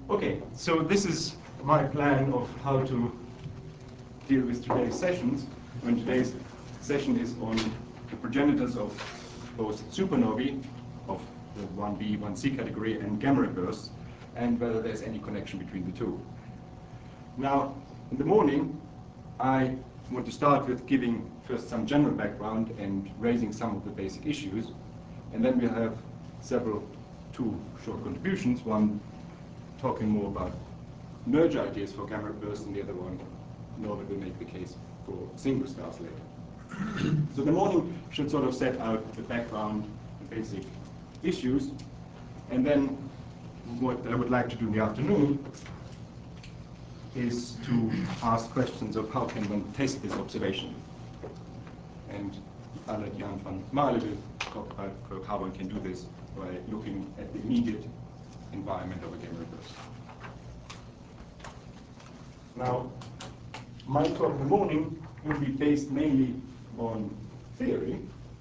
Okay, so this is my plan of how to deal with today's sessions. And today's session is on the progenitors of both supernovae of the 1b, 1c category and gamma ray bursts, and whether there's any connection between the two. Now, in the morning, I want to start with giving first some general background and raising some of the basic issues, and then we'll have two short contributions, one talking more about merger ideas for gamma ray bursts, and the other one, Norbert will make the case for single stars later. So the morning should sort of set out the background, the basic issues, and then what I would like to do in the afternoon is to ask questions of how can one test this observation. And I'll let Jan van Marle talk about how one can do this by looking at the immediate environment of a gamma ray burst. Now, my talk in the morning will be based mainly on theory.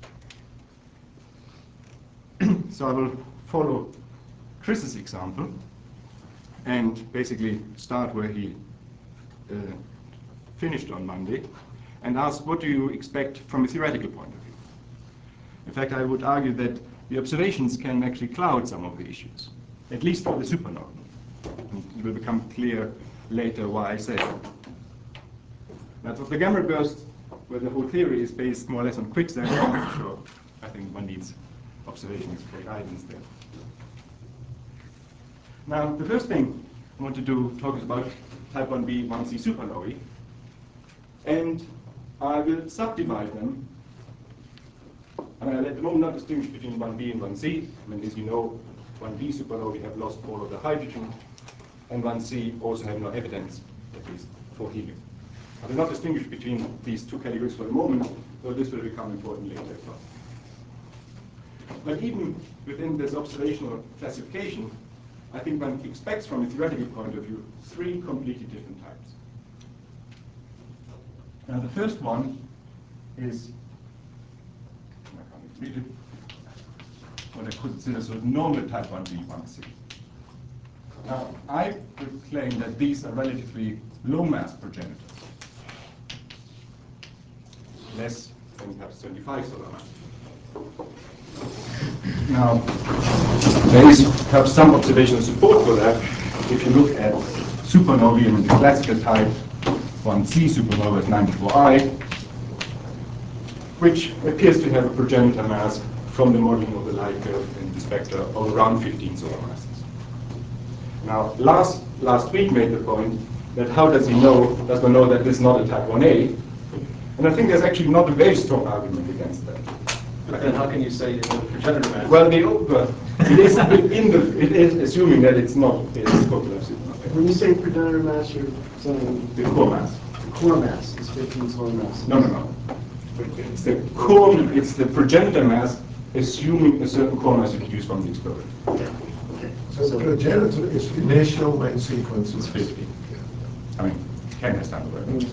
So I will follow Chris's example and basically start where he finished on Monday and ask, what do you expect from a theoretical point of view? In fact, I would argue that the observations can actually cloud some of the issues, at least for the supernova. It will become clear later why I say that. Now, for the gamma ray burst, where the whole theory is based more or less on quicksand, so I think one needs observations for guidance there. Now, the first thing I want to talk is about type 1b, 1c supernovae, and I will subdivide them. And I'll at the moment not distinguish between 1b and 1c. I mean, as you know, 1b supernovae have lost all of the hydrogen, and 1c also have no evidence, at least for helium. I will not distinguish between these two categories for a moment, though this will become important later as well. But even within this observational classification, I think one expects from a theoretical point of view three completely different types. Now, the first one is, I can't read it, what I consider sort of normal type 1b, 1c. Now, I would claim that these are relatively low mass progenitors, less than perhaps 25 solar mass. Now, there is perhaps some observational support for that if you look at supernovae in the classical type 1c supernova at 94I, which appears to have a progenitor mass from the modeling of the light curve and the spectra of around 15 solar masses. Now, last week made the point that how does one know that this is not a type 1a? And I think there's actually not a very strong argument against that. But then how can you say it's a progenitor mass? Well, it is assuming that it's not a Skopelev supernova. When you say progenitor mass, you're saying the core mass. The core mass is 15 solar masses. No. It's the core. It's the progenitor mass, assuming a certain core mass you use from the explosion. Okay. So the progenitor is initial main sequence is 50. I mean, Ken has done the work.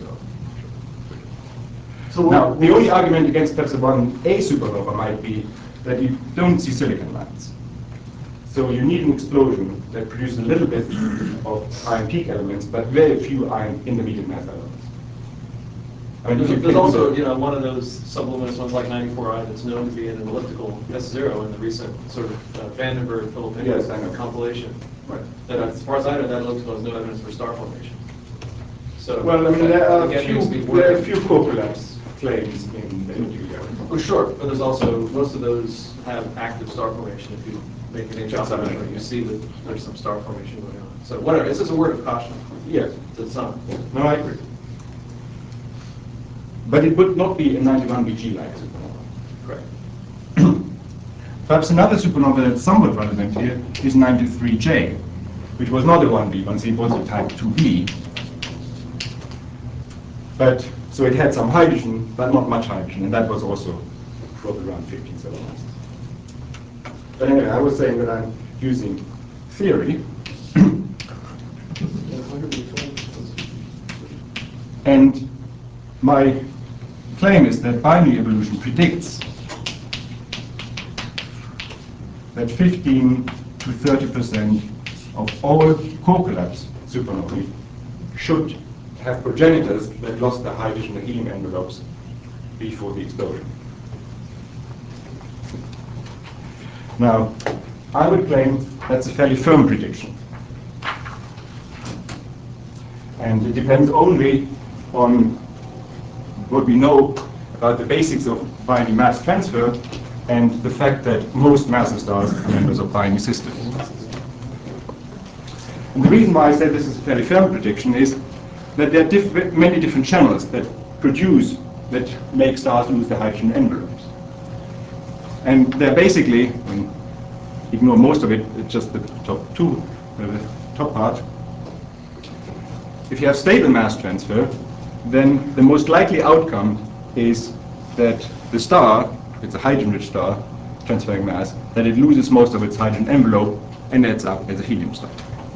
So now, the only argument against perhaps a 1a supernova might be that you don't see silicon lines. So you need an explosion that produces a little bit of iron peak elements, but very few iron intermediate mass elements. I mean, there's also, one of those subluminous ones like 94I that's known to be in an elliptical S0 in the recent sort of Vandenberg Philippines compilation. Right. That, as far as I know, that elliptical has no evidence for star formation. So, well, I mean, there are a few co-collapse claims in the elliptical area. Oh, sure, but there's also, most of those have active star formation. If you make an observation, you see that there's some star formation going on. So whatever, this is a word of caution. Yes. To some. No, I agree. But it would not be a 91Bg-like supernova. Correct. Perhaps another supernova that's somewhat relevant here is 93J, which was not a 1b, 1c, it was a type 2b. But, so it had some hydrogen, but not much hydrogen, and that was also probably around 15 solar masses. But anyway, I was saying that I'm using theory. And my claim is that binary evolution predicts that 15 to 30% of all core collapse supernovae should have progenitors that lost the hydrogen and helium envelopes before the explosion. Now, I would claim that's a fairly firm prediction. And it depends only on what we know about the basics of binary mass transfer and the fact that most massive stars are members of binary systems. And the reason why I say this is a fairly firm prediction is that there are many different channels that make stars lose the hydrogen envelopes. And they're basically, ignore most of it, it's just the top part. If you have stable mass transfer, then the most likely outcome is that the star, if it's a hydrogen-rich star, transferring mass, that it loses most of its hydrogen envelope and ends up as a helium star.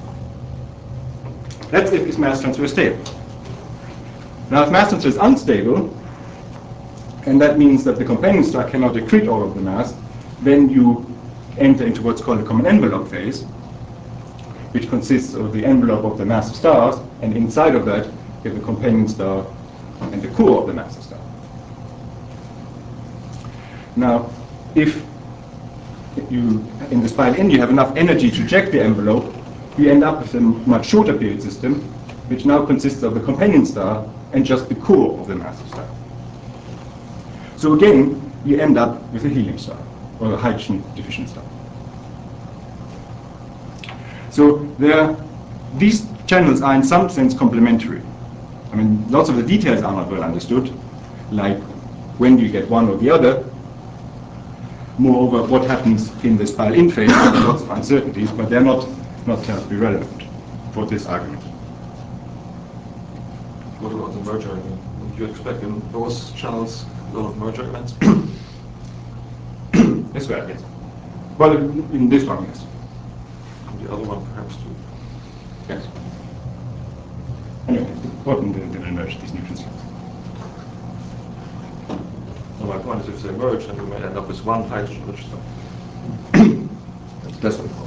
That's if its mass transfer is stable. Now, if mass transfer is unstable, and that means that the companion star cannot accrete all of the mass, then you enter into what's called a common envelope phase, which consists of the envelope of the massive stars, and inside of that, you have the companion star and the core of the massive star. Now, if you, in the spiral end, you have enough energy to eject the envelope, you end up with a much shorter period system, which now consists of the companion star and just the core of the massive star. So again, you end up with a helium star, or a hydrogen deficient star. So these channels are in some sense complementary. I mean, lots of the details are not well understood, like when do you get one or the other. Moreover, what happens in the spiral in phase, there are lots of uncertainties, but they're not terribly relevant for this argument. What about the merger? Would you expect in those channels a lot of merger events? This way, yes. Well, in this one, yes. And the other one perhaps too. Yes. Anyway, it's important that they merge these neutrons. Well, my point is if they merge, then we might end up with one hydrogen-rich star. That's what.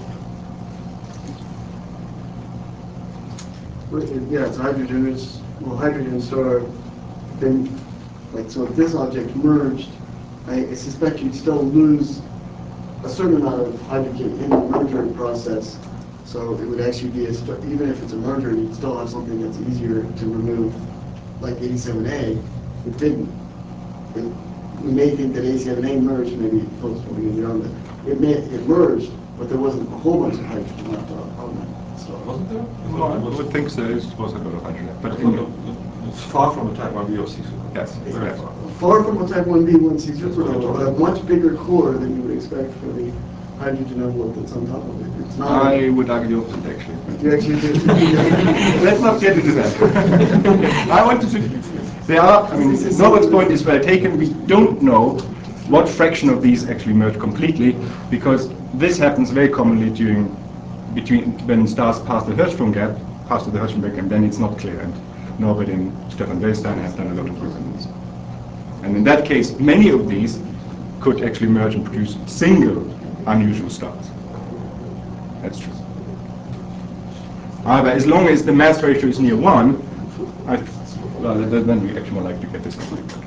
Yeah, it's hydrogen. Well, hydrogen star. Then, like, so if this object merged, I suspect you'd still lose a certain amount of hydrogen in the merger process. So it would actually be even if it's a merger, you'd still have something that's easier to remove, like 87A. It didn't. We may think that 87A merged, maybe folks will be on that. It merged, but there wasn't a whole bunch of hydrogen left on that. So Wasn't there? No, I would think so. It was a lot of hydrogen. But It's far from a type 1 VOC. yes, it's yes. far from a type 1b1c supernova, but a much bigger core than you would expect for the hydrogen envelope that's on top of it. It's not. I would argue the opposite, actually. You actually do. Let's not get into that. I want to say, Norbert's point is well taken. We don't know what fraction of these actually merge completely, because this happens very commonly when stars pass the Hirschsprung gap, pass to the Hirschsprung gap, then it's not clear. And Norbert and Stefan Wellstein have done a lot of work on this. And in that case, many of these could actually merge and produce single unusual stars. That's true. However, as long as the mass ratio is near 1, then we actually more likely to get this conflict.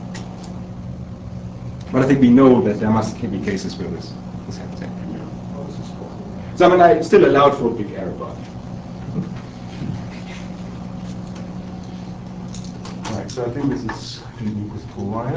But I think we know that there must be cases where this happens. So I still allowed for a big error bar. Right, so I think this is this cool wire.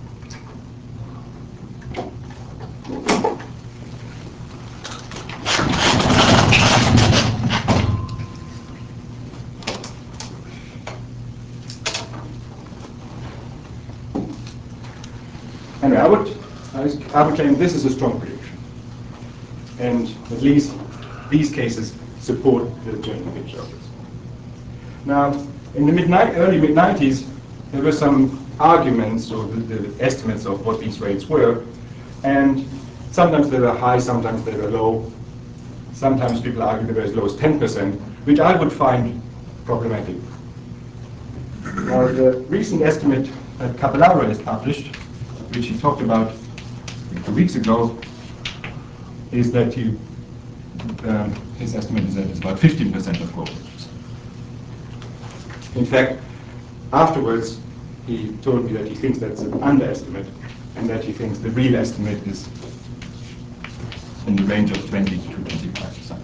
Anyway, I would claim this is a strong prediction, and at least these cases support the general picture of this. Now, in the early mid-90s, there were some arguments or the estimates of what these rates were, and sometimes they were high, sometimes they were low. Sometimes people argue they were as low as 10%, which I would find problematic. Now, the recent estimate that Caballero has published, which he talked about 2 weeks ago, is that his estimate is that it's about 15% of corporations. In fact, afterwards, he told me that he thinks that's an underestimate, and that he thinks the real estimate is in the range of 20 to 25%.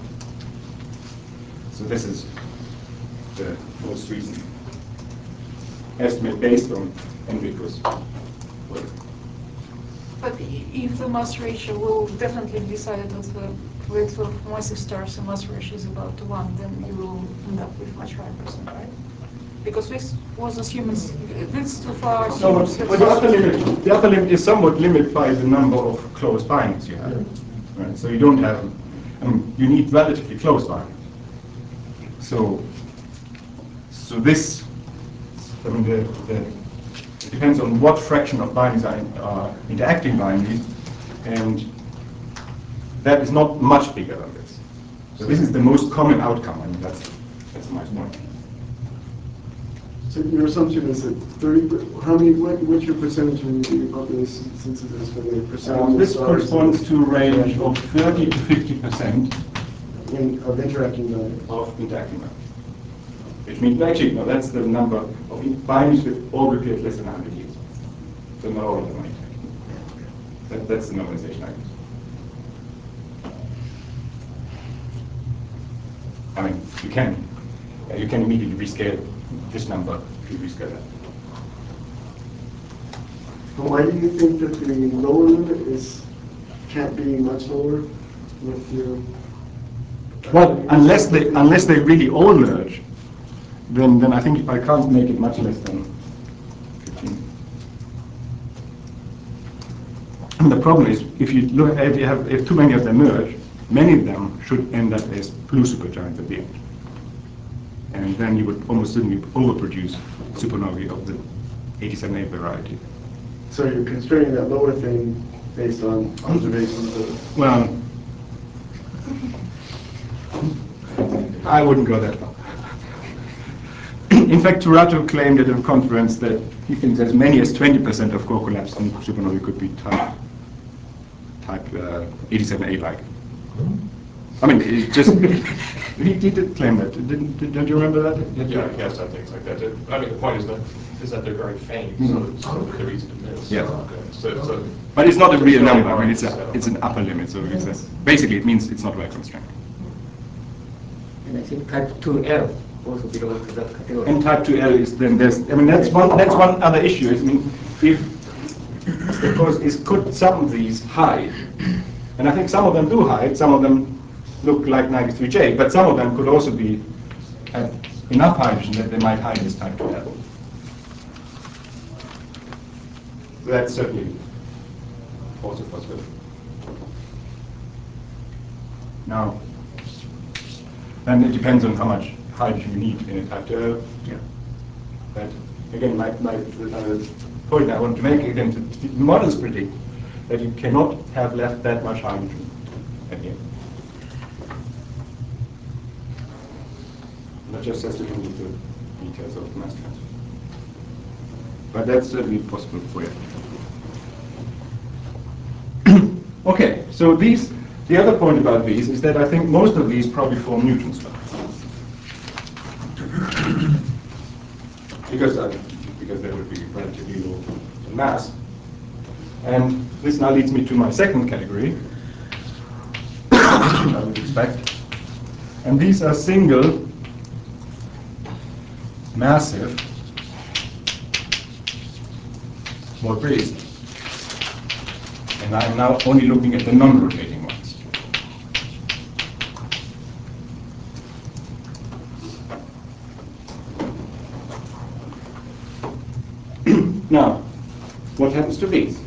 So this is the most recent estimate based on Enrico's work. But if the mass ratio will definitely be decided that the width of massive stars and mass ratio is about 1, then you will end up with much higher percent, right? Because this was assuming this too far. So, but the upper limit is somewhat limited by the number of close bindings you have. Right? So you don't have, you need relatively close bindings. So this, it depends on what fraction of bindings are interacting bindings, and that is not much bigger than this. So this is the most common outcome, and that's my point. So your assumption is that 30, what's your percentage when you do your population synthesis for the percentage? This corresponds to a range of 30 to 50% of interacting bindings. of interacting bindings. Which means, actually, no, that's the number of bindings with orbital period less than 100 years. So not all of them are interacting. That's the normalization I use. I mean, you can immediately rescale this number if you rescale that. Why do you think that the lower limit can't be much lower with your? Well, unless they really all merge, then I think I can't make it much less than 15. And the problem is, if too many of them merge, many of them should end up as blue supergiants at the end. And then you would almost certainly overproduce supernovae of the 87A variety. So you're constraining that lower thing based on observations of... Well, I wouldn't go that far. In fact, Turato claimed at a conference that he thinks as many as 20% of core collapse in supernovae could be type 87A-like. I mean, it just he did claim that. Don't you remember that? Yeah, he has done things like that. I mean, the point is that they're very faint, so they're easy to miss. Yeah. So, but it's not a real very number. I mean, hard it's an upper limit. So basically, it means it's not well constrained. And I think type 2L also belongs to that category. And type 2L is then that's one other issue. I mean, could some of these hide? And I think some of them do hide. Some of them look like 93J, but some of them could also be at enough hydrogen that they might hide this type 2L. So that's certainly also possible. Now, then it depends on how much hydrogen you need in a type 2L. Yeah. But again, my point I want to make again, the models predict that you cannot have left that much hydrogen at the end. That just has to do with the details of mass transfer. But that's certainly possible for you. Okay, so the other point about these is that I think most of these probably form neutron stars. because they would be relatively low in mass. And this now leads me to my second category, I would expect. And these are single, massive, Born-Brillies. And I'm now only looking at the non-rotating ones. Now, what happens to these?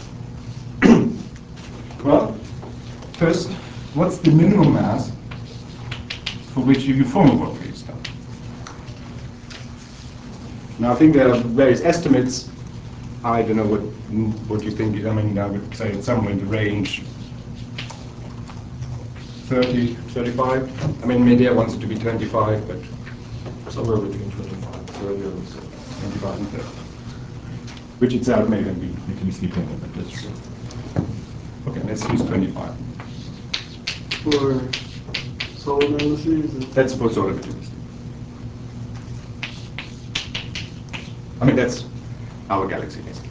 Well, first, what's the minimum mass for which you form a Born-Brilli star? Now, I think there are various estimates. I don't know what you think. I mean, I would say it's somewhere in the range 30, 35. I mean, maybe I want it to be 25, but somewhere between 25 and 30 or so. 25 and 30. Which itself may then be mechanistically dependent, but that's true. Okay, let's use 25. for solar analyses? That's for solar materialistic. I mean, that's our galaxy, basically.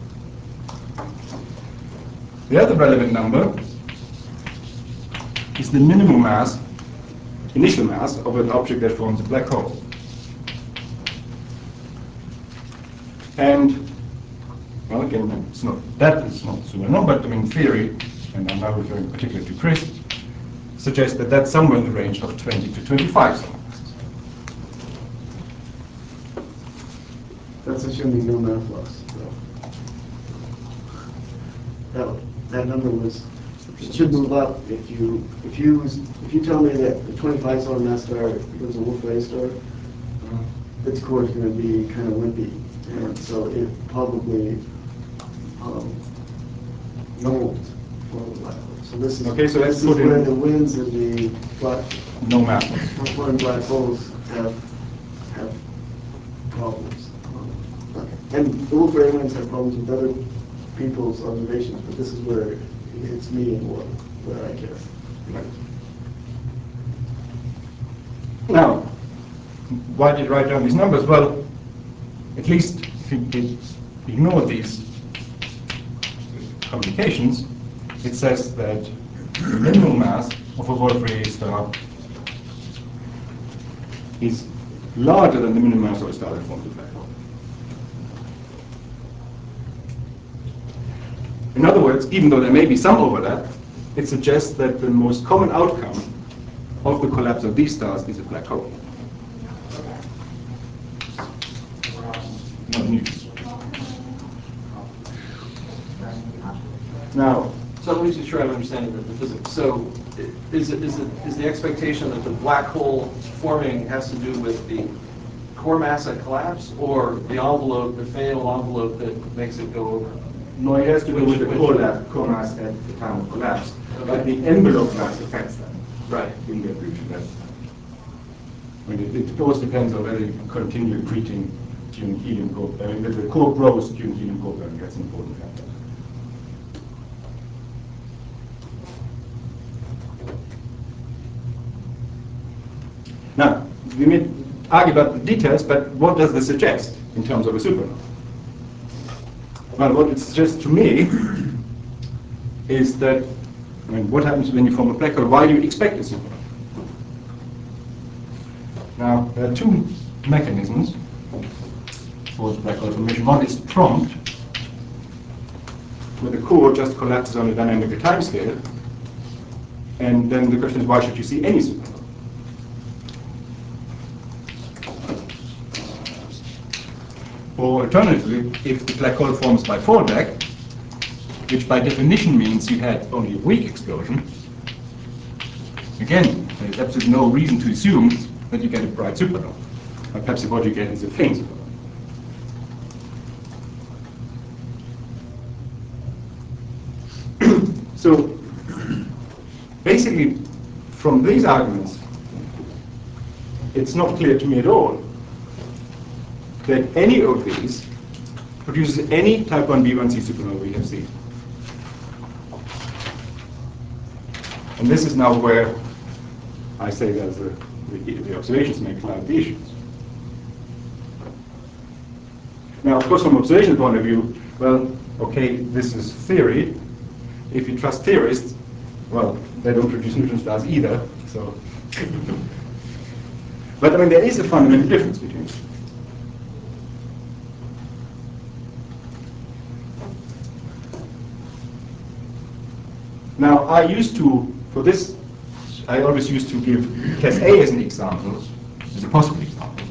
The other relevant number is the minimum mass, initial mass, of an object that forms a black hole. And, well, again, it's not, that is not super known, but I mean, theory, and I'm now referring particularly to Chris, suggests that that's somewhere in the range of 20 to 25 solar masses. That's assuming no mass loss. So. That number was, it should move up if you tell me that the 25 solar mass star becomes a Wolf-Rayet star, its core is going to be kind of wimpy, and so it probably won't form a black hole. So this is Okay, so this is where the winds of the no mass. transforming black holes have problems. And the Wolf-Rayet winds have problems with other people's observations, but this is where it's meeting what I care. Right. Now, why did I write down these numbers? Well, at least if you ignore these complications, it says that the minimum mass of a Wolf-Rayet star is larger than the minimum mass of a star that forms a black hole. In other words, even though there may be some overlap, it suggests that the most common outcome of the collapse of these stars is a black hole. Not new. Now, So let me just try to understand the physics. So is the expectation that the black hole forming has to do with the core mass at collapse, or the envelope, the fatal envelope that makes it go over? no, it has to do with the core mass at the time of collapse, but the envelope mass affects that. Right. In the evolution. I mean, it always depends on whether you can continue accreting during helium core. I mean, the core grows during helium core burning. That's an important factor. Now, we may argue about the details, but what does this suggest in terms of a supernova? Well, what it suggests to me is that, I mean, what happens when you form a black hole? Why do you expect a supernova? Now, there are two mechanisms for black hole formation. One is prompt, where the core just collapses on a dynamical timescale, and then the question is, why should you see any supernova? Or alternatively, if the black hole forms by fallback, which by definition means you had only a weak explosion, again, there is absolutely no reason to assume that you get a bright supernova. Or perhaps what you get is a faint supernova. So, basically, from these arguments, it's not clear to me at all that any of these produces any type 1b1c supernova we have seen. And this is now where I say that the observations may cloud the issues. Now, of course, from observation point of view, well, okay, this is theory. If you trust theorists, well, they don't produce neutron stars either, so. But I mean, there is a fundamental difference between them. Now, I used to, for this, I always used to give Cas A as an example, as a possible example.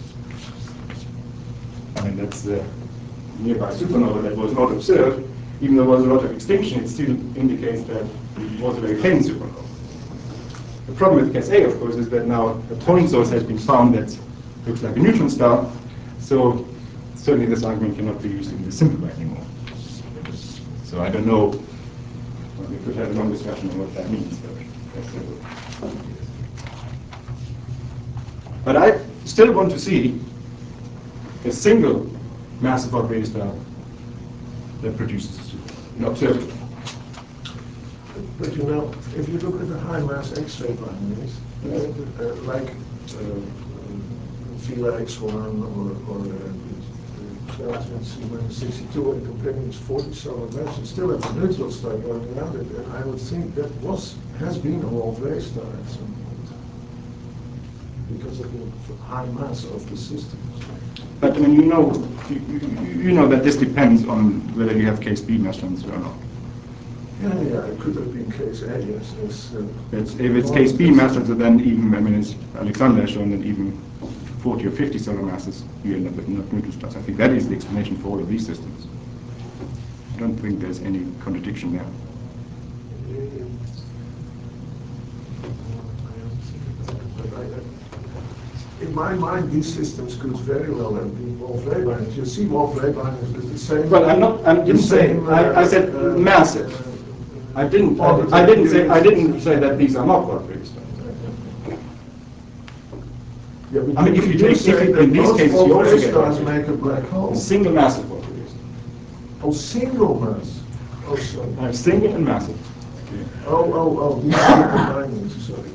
I mean, that's the nearby supernova that was not observed. Even though there was a lot of extinction, it still indicates that it was a very faint supernova. The problem with Cas A, of course, is that now a point source has been found that looks like a neutron star, so certainly this argument cannot be used in the simple way anymore. So I don't know. Well, we could have a long discussion on what that means. But I still want to see a single massive Wolf-Rayet star that produces a supernova, an observable. But you know, if you look at the high mass X-ray binaries, like VLA-X1 or 12 and C-62, and comparing its 40 solar mass, you still have the neutral star going around it, and I would think that has been a Wolf-Rayet star at some point, because of the high mass of the system. But I mean, you know that this depends on whether you have case B mass transfer or not. Yeah, it could have been case A, yes. If it's case B mass transfer, then even, I mean, as Alexander has shown, that even 40 or 50 solar masses, you end up with not neutron stars. I think that is the explanation for all of these systems. I don't think there's any contradiction there. In my mind, these systems could very well have been Wolf-Rayet binaries. You see Wolf-Rayet binaries with the same. Well, I didn't say. I said massive. I didn't say that these are not Wolf-Rayet stars. Yeah, but I mean, if you take in these cases, you also get stars make a black hole. Single massive Wolf-Rayet star. Oh, single mass. Oh, sorry. Single and massive. Oh, these are combining. Sorry.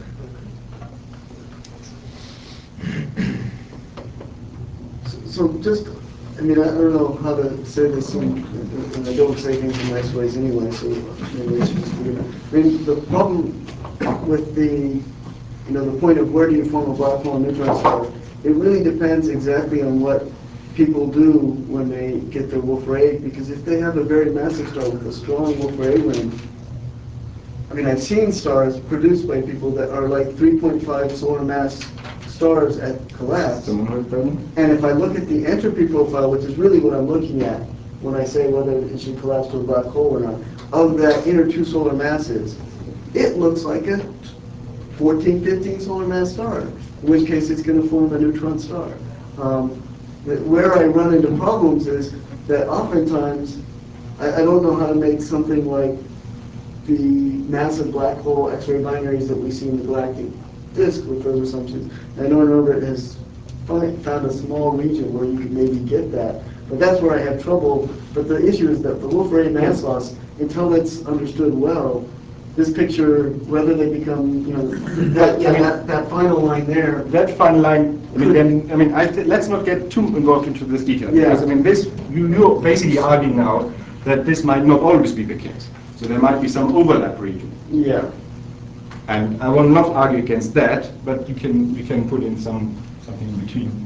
So just, I mean, I don't know how to say this, and I don't say things in nice ways anyway, so maybe it's just weird. I mean, the problem with the point of where do you form a black hole and neutron star, it really depends exactly on what people do when they get their Wolf-Rayet, because if they have a very massive star with a strong Wolf-Rayet ring, I mean, I've seen stars produced by people that are like 3.5 solar mass stars at collapse. And if I look at the entropy profile, which is really what I'm looking at when I say whether it should collapse to a black hole or not, of that inner two solar masses, it looks like a 14, 15 solar mass star, in which case it's going to form a neutron star. Where I run into problems is that oftentimes I don't know how to make something like the massive black hole X-ray binaries that we see in the galactic disk with those assumptions. I know Norbert has found a small region where you could maybe get that, but that's where I have trouble. But the issue is that the Wolf-Rayet mass loss, until it's understood well, this picture, whether they become, that final line there. That final line, let's not get too involved into this detail. Yeah. Because, I mean, you're basically arguing now that this might not always be the case. So there might be some overlap region. Yeah. And I will not argue against that, but we can put in something in between.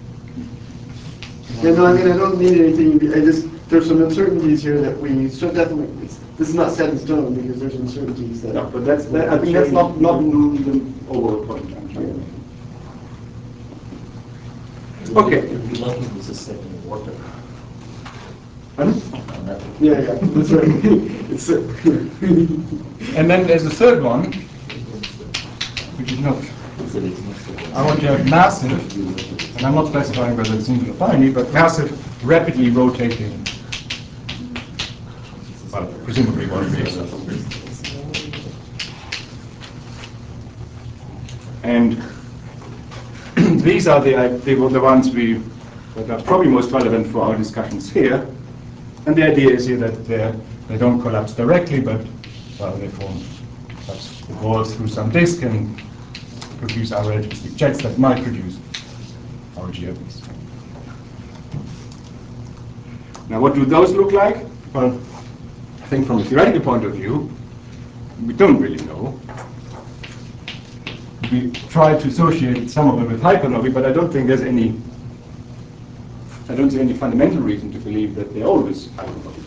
Yeah, no, I mean, I don't need anything. There's some uncertainties here that we should definitely. This is not set in stone because there's uncertainties that. No, but I think that's not the overall point I'm trying to make. Okay. You'd be lucky if this is set in water. Pardon? Yeah, that's right. And then there's a third one, which is not. I want to have massive, and I'm not specifying whether it's single or binary, but massive, rapidly rotating. Well, presumably one of these. And these are the ones that are probably most relevant for our discussions here. And the idea is here that they don't collapse directly, but they form perhaps the balls through some disk and produce our relativistic jets that might produce our GRBs. Now, what do those look like? Well, I think from a theoretical point of view, we don't really know. We try to associate some of them with hypernovae, but I don't see any fundamental reason to believe that they're always hypernovae.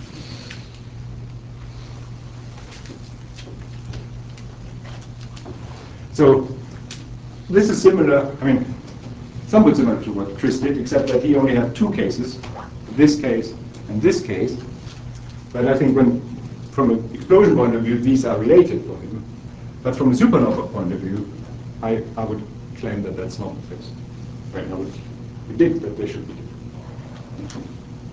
So this is similar, somewhat similar to what Chris did, except that he only had two cases, this case and this case. But I think from an explosion point of view, these are related for him. But from a supernova point of view, I would claim that that's not the case. I would predict that they should be different.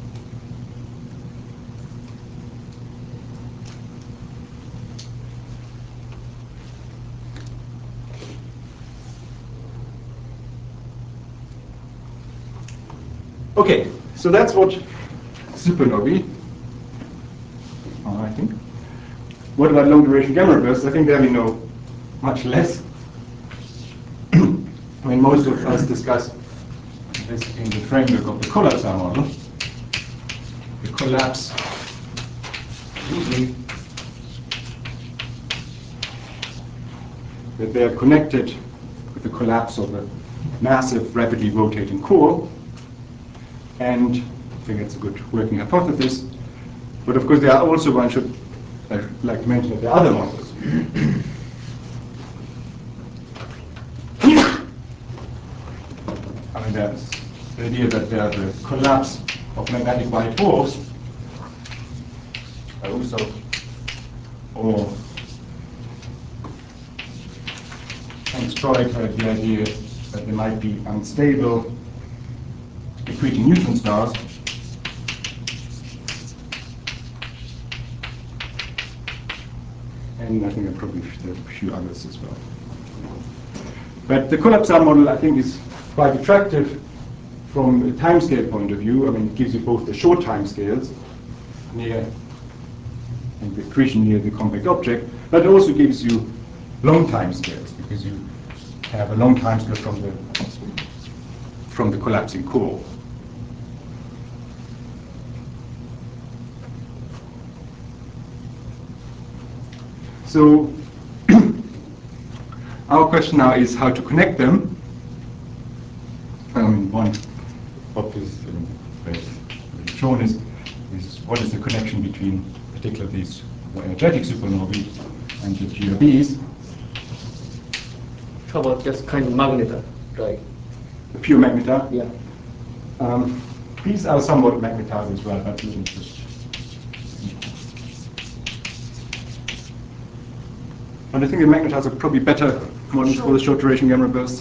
Okay, so that's what supernovae are, I think. What about long duration gamma bursts? I think there we know much less. I mean, most of us discuss this in the framework of the collapsar model. The collapse usually that they are connected with the collapse of a massive, rapidly rotating core. And I think it's a good working hypothesis. But of course, there are also, one should like to mention that there are other models. I mean, there's the idea that there's a collapse of magnetic white dwarfs, also, or Stroik had the idea that there might be unstable accreting neutron stars. And I think there are probably a few others as well. But the collapsar model, I think, is quite attractive from a timescale point of view. I mean, it gives you both the short timescales near and the accretion near the compact object, but it also gives you long timescales because you have a long timescale from the collapsing core. So our question now is how to connect them. One obvious shown is what is the connection between particularly these more energetic supernovae and the GRBs. How about just kind of magnetar, right? The pure magnetar? Yeah. These are somewhat magnetars as well, but and I think the magnetars are probably better models for the short duration gamma bursts.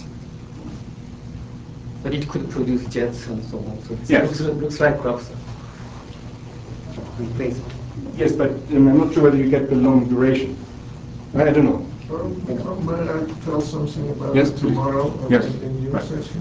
But it could produce jets and so on. So it Yes. looks like collapsar. Replace it. Yes, but I'm not sure whether you get the long duration. I don't know. May I tell something about Yes, it please. tomorrow Yes. in your Right. session?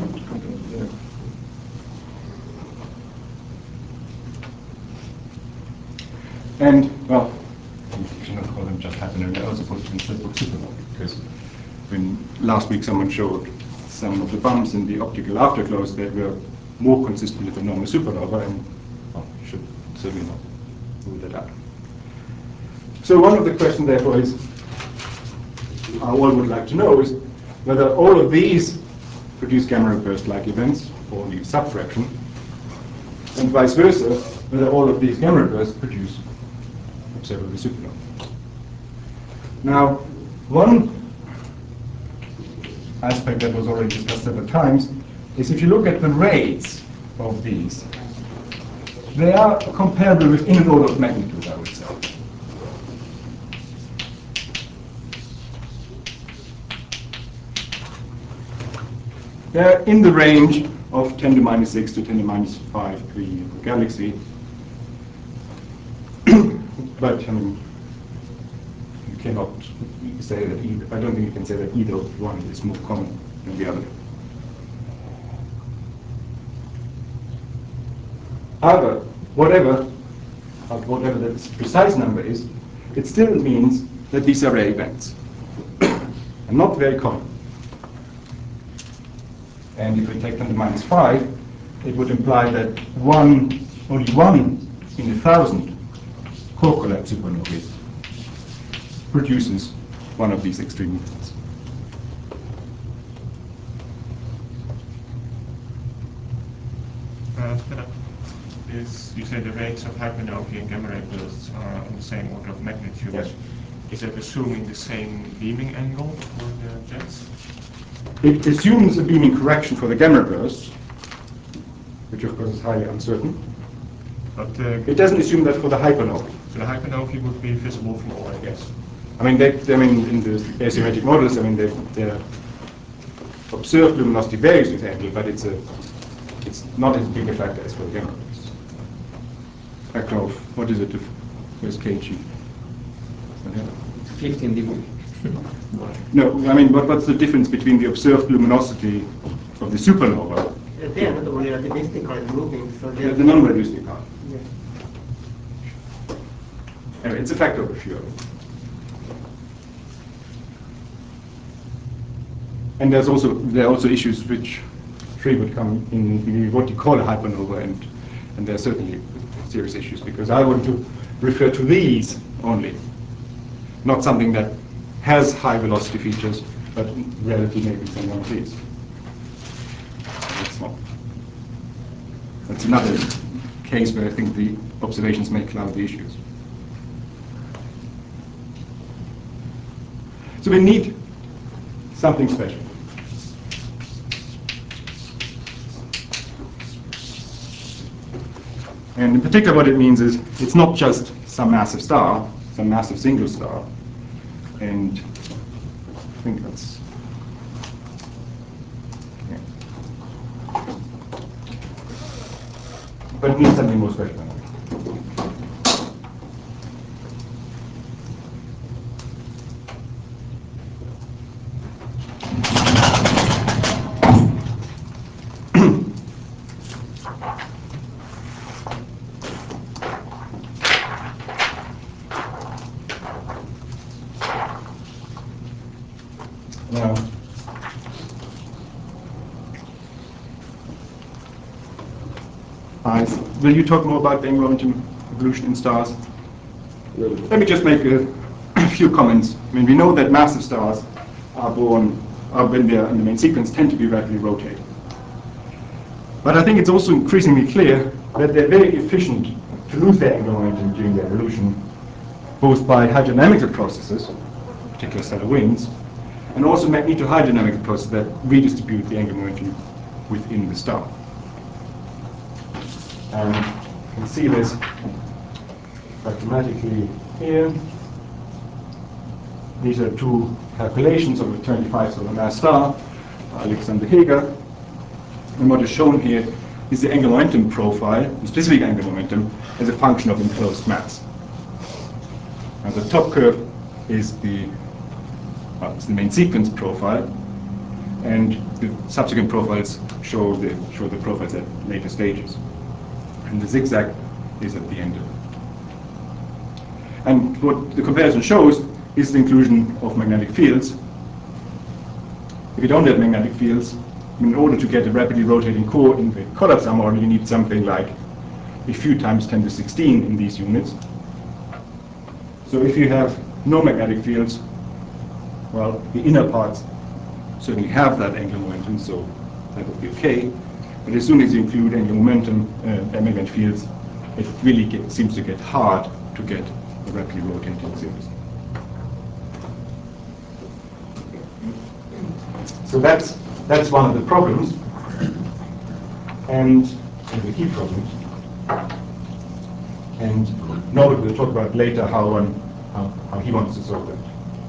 And, well, you should not call them just happening, they're also supposed to be supernovae, because when last week someone showed some of the bumps in the optical afterglows that were more consistent with a normal supernova, and well, you should certainly not rule that out. So one of the questions, therefore, is, I all would like to know is whether all of these produce gamma burst-like events, or the subfraction, and vice versa, whether all of these gamma bursts produce observable supernovae. Now, one aspect that was already discussed several times is if you look at the rates of these, they are comparable within an order of magnitude, I would say. They're in the range of 10 to minus 6 to 10 to minus 5 per year per galaxy. But I mean, you cannot say that either. I don't think you can say that either one is more common than the other. However, whatever the precise number is, it still means that these are rare events and not very common. And if we take 10 to minus 5, it would imply that only one in 1,000 core collapse supernovae produces one of these extreme events. You say the rates of hypernovae and gamma ray bursts are on the same order of magnitude. Yes. Is that assuming the same beaming angle for the jets? It assumes a beaming correction for the gamma bursts, which of course is highly uncertain. But It doesn't assume that for the hypernovae. so the hypernovae would be visible from all angles. I mean, in the asymmetric models, I mean, their observed luminosity varies with angle, but it's not as big a factor as for the gamma bursts. Factor of, what is it, where's kg? 15 dB. No, I mean, what's the difference between the observed luminosity of the supernova They are not relativistically moving, so they and the non-reducing part? Yeah. Anyway, it's a factor of a few. And there are also issues which would come in what you call a hypernova, and there are certainly serious issues, because I want to refer to these only, not something that has high velocity features, but in reality maybe some of these. That's another case where I think the observations may cloud the issues. So we need something special. And in particular what it means is it's not just some massive star, some massive single star. And I think that's... yeah. But it needs something more special than that. Now, will you talk more about the angular momentum evolution in stars? Let me just make a few comments. I mean, we know that massive stars are born, when they're in the main sequence, tend to be rapidly rotating. But I think it's also increasingly clear that they're very efficient to lose their angular momentum during their evolution, both by hydrodynamical processes, in particular stellar winds, and also magnetohydrodynamic processes that redistribute the angular momentum within the star. And you can see this mathematically here. These are two calculations of a 25 solar mass star, Alexander Heger. And what is shown here is the angular momentum profile, the specific angular momentum, as a function of enclosed mass. Now the top curve is the main sequence profile, and the subsequent profiles show the profiles at later stages. And the zigzag is at the end of it. And what the comparison shows is the inclusion of magnetic fields. If you don't have magnetic fields, in order to get a rapidly rotating core in the collapse arm model, you need something like a few times 10 to 16 in these units. So if you have no magnetic fields, well, the inner parts certainly have that angular momentum, so that would be okay. But as soon as you include angular momentum and magnetic fields, it really seems to get hard to get a rapidly rotating series. So that's one of the problems, and the key problems. And Norbert will talk about later how he wants to solve that.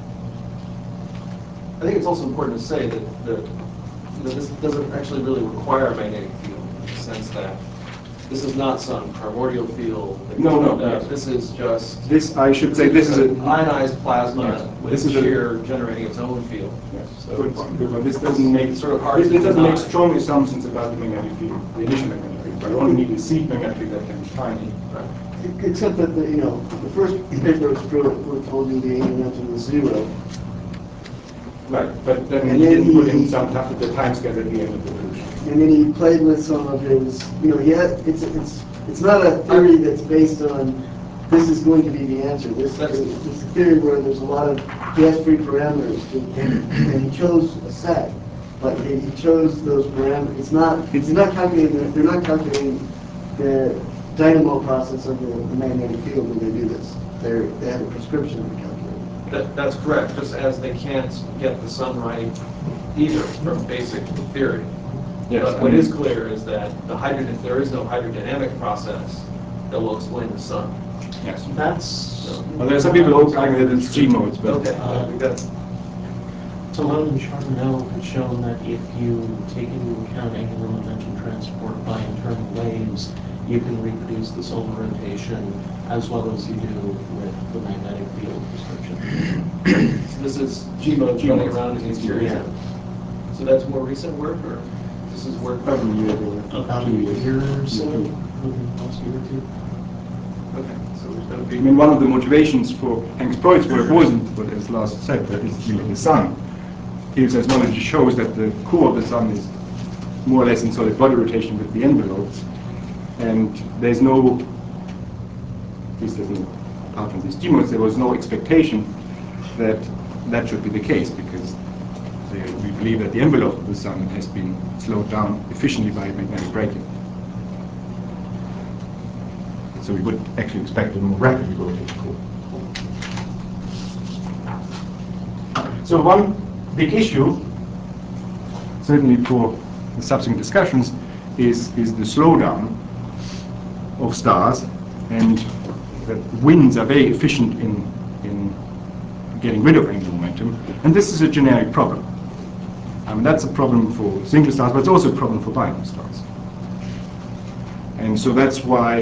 I think it's also important to say that this doesn't actually really require a magnetic field, in the sense that this is not some primordial field. No. This is just... This, I should say, this is an ionized plasma, yes, with shear generating its own field. Yes, so good one. Good one. This doesn't make sort of hard. This doesn't deny. make strong assumptions about the magnetic field, the initial magnetic field. But you only need a seed magnetic field that can be tiny. Right. Except that the first paper told you the angular momentum was 0. Right, but then And he then didn't put in he- some the time scale at the end of the evolution. And then he played with some of his, it's not a theory that's based on this is going to be the answer. It's a theory where there's a lot of guess-free parameters, and he chose a set, but he chose those parameters. They're not calculating the dynamo process of the magnetic field when they do this. They have a prescription to calculate. That's correct, just as they can't get the sun right either from basic theory. Yes, But what is clear is that there is no hydrodynamic process that will explain the sun. Yes. That's Well, there are some people who argue that it's G modes, but Okay, I think that's... Talon and Charbonneau had shown that if you take into account angular momentum transport by internal waves, you can reproduce the solar rotation as well as you do with the magnetic field prescription. This is G-mode running around in these series. Yeah. So that's more recent work, or this is work about a from... year ago. About a year or so, maybe last year or two. Okay, so that would I be... mean, one of the motivations for Hank's Proit's work wasn't what as Lars said, that it's really the sun. seismology shows that the core of the sun is more or less in solid body rotation with the envelopes, and there's no, at least apart from these demodes, there was no expectation that that should be the case, because we believe that the envelope of the sun has been slowed down efficiently by magnetic braking. So we would actually expect a more rapidly rotating core. So one big issue, certainly for the subsequent discussions, is the slowdown of stars, and that winds are very efficient in getting rid of angular momentum, and this is a generic problem. I mean, that's a problem for single stars, but it's also a problem for binary stars. And so that's why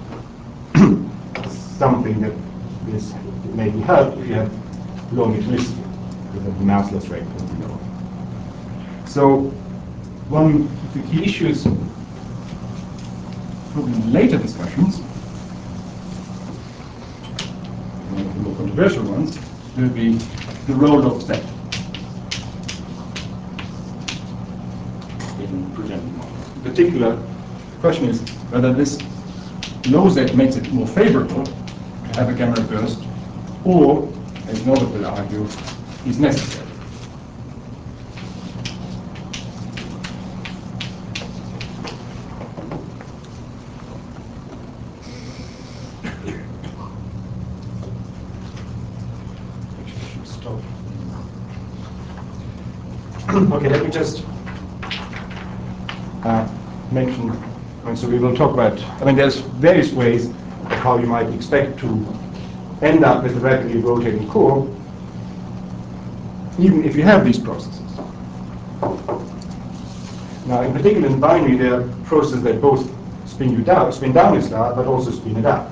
something that is maybe helped if you have low metallicity, because the massless rate will be lower. So one of the key issues, probably in later discussions, one of the more controversial ones, will be the role of Z in progenitor models. In particular, the question is whether this low Z makes it more favorable to have a gamma burst, or, as Norbert will argue, is necessary. Okay, let me just mention, so we will talk about, I mean, there's various ways of how you might expect to end up with a rapidly rotating core, even if you have these processes. Now, in particular in binary, there are processes that both spin down a star, but also spin it up.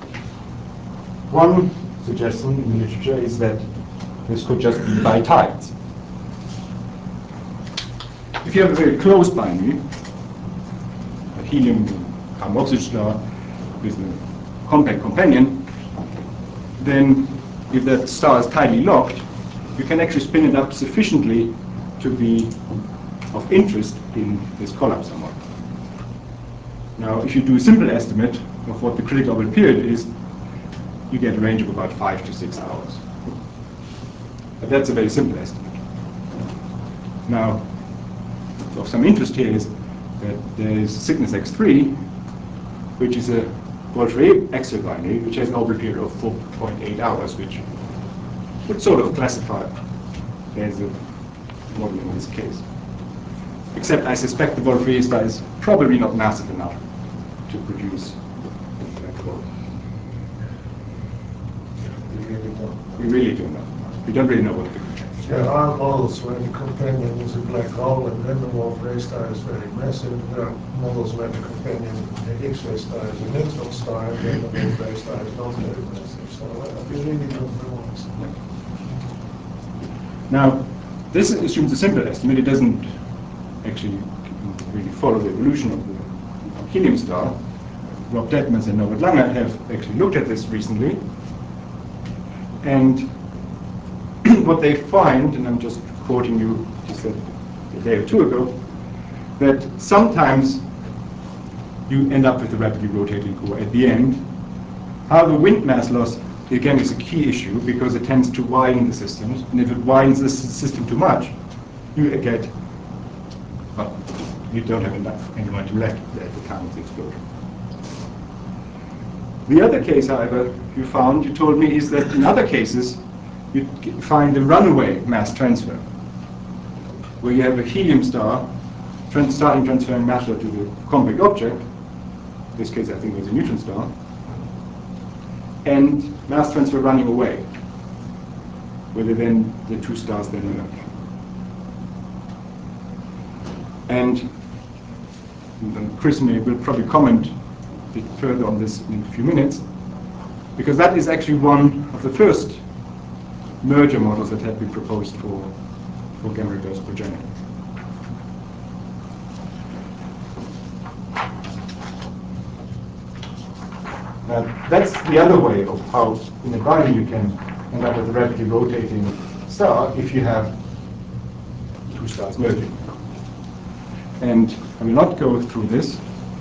One suggestion in the literature is that this could just be by tides. If you have a very close binary, a helium carbon-oxygen star with a compact companion, then if that star is tightly locked, you can actually spin it up sufficiently to be of interest in this collapsar model. Now, if you do a simple estimate of what the critical orbital period is, you get a range of about 5 to 6 hours. But that's a very simple estimate. Now, of some interest here is that there is Cygnus X3, which is a Wolf-Rayet axial binary, which has an orbital period of 4.8 hours, which would sort of classify as a model in this case. Except I suspect the Wolf-Rayet star is probably not massive enough to produce that core. We really don't know. We don't really know what the There are models where the companion is a black hole and then the Wolf-Rayet star is very massive. There are models where the companion, the X-ray star, is a neutron star and then the Wolf-Rayet star is not very massive. So we really don't know. Now, this assumes a simple estimate. It doesn't actually really follow the evolution of the helium star. Rob Detmers and Norbert Langer have actually looked at this recently. And what they find, and I'm just quoting you, he said a day or two ago, that sometimes you end up with a rapidly rotating core at the end. However, wind mass loss, again, is a key issue because it tends to widen the systems, and if it widens the system too much, you get, well, you don't have enough angular momentum left at the time of the explosion. The other case, however, you told me, is that in other cases, you find the runaway mass transfer, where you have a helium star starting transferring matter to the compact object. In this case, I think it was a neutron star, and mass transfer running away, where then the two stars then merge. And Chris will probably comment a bit further on this in a few minutes, because that is actually one of the first merger models that have been proposed for gamma ray burst progenitors. Now, that's the other way of how in a binary you can end up with a rapidly rotating star if you have stars merging. And I will not go through this,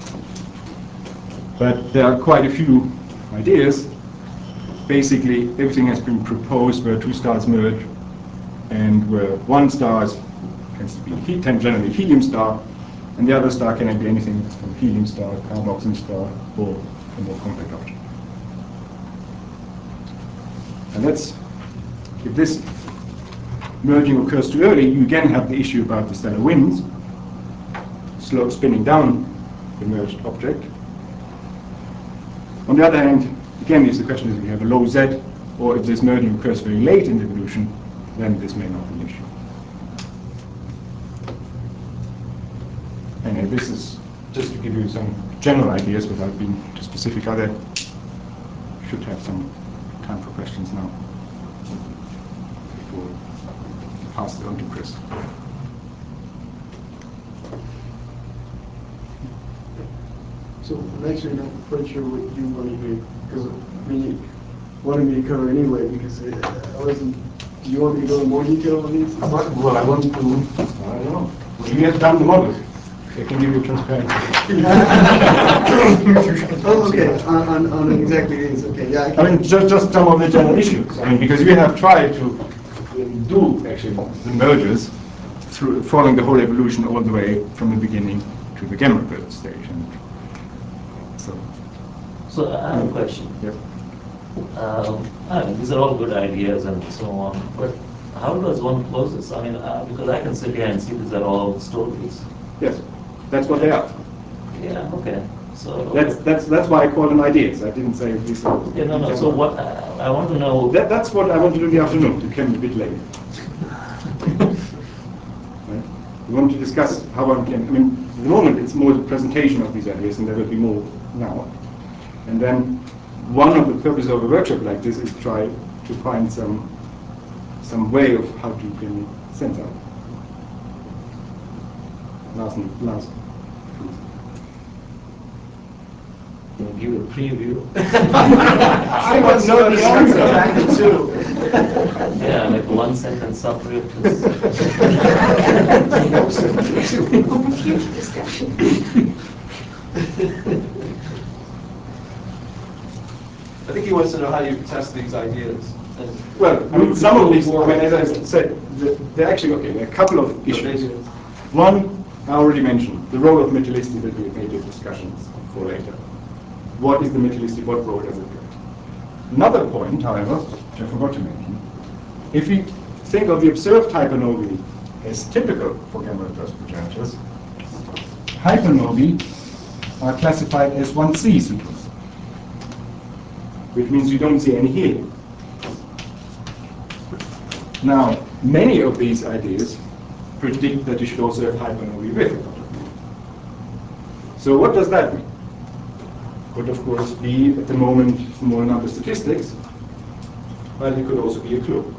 but there are quite a few ideas. Basically, everything has been proposed where two stars merge, and where one star tends to be generally helium star, and the other star can be anything from helium star, carboxyl star, or a more compact object. And if this merging occurs too early, you again have the issue about the stellar winds, slow spinning down the merged object. On the other hand, again, if the question is if you have a low Z, or if this merging occurs very late in the evolution, then this may not be an issue. And this is just to give you some general ideas without being too specific. Should have some time for questions now before I pass it on to Chris. So I'm actually not quite sure what you wanted me, because you wanted me to cover anyway, because I wasn't. Do you want me to go into more detail on these? Well, I want to. I don't know. Well, you have done the model. I can give you transparency. Oh, okay. On exactly these. Okay. Yeah. I mean, just some of the general issues. I mean, because we have tried to do actually the mergers through following the whole evolution all the way from the beginning to the gamma burst stage. And so I have a question. Yep. I mean, these are all good ideas and so on, but how does one close this? I mean, because I can sit here and see these are all stories. Yes, that's what they are. Yeah. Okay. So that's why I call them ideas. I didn't say these are. Yeah. No. So what I want to know. That's what I want to do in the afternoon. You came a bit late. Right? We want to discuss how one can. I mean, at the moment it's more the presentation of these ideas, and there will be more now. And then one of the purposes of a workshop like this is try to find some way of how to bring sense out. Last. Can you give a preview? I was not back to two. Yeah, like one sentence summary of this. Huge discussion. I think he wants to know how you test these ideas. Well, I mean, some of these, I mean, as I said, they're actually, okay, there are a couple of issues. One, I already mentioned, the role of metallicity that we made the discussions for later. What is the metallicity, what role does it play? Another point, however, which I forgot to mention, if we think of the observed hypernovae as typical for gamma burst progenitors, hypernovae are classified as 1C sequence, which means you don't see any helium. Now, many of these ideas predict that you should also have hypernovae with it. So what does that mean? Could of course be at the moment small number statistics, but it could also be a clue.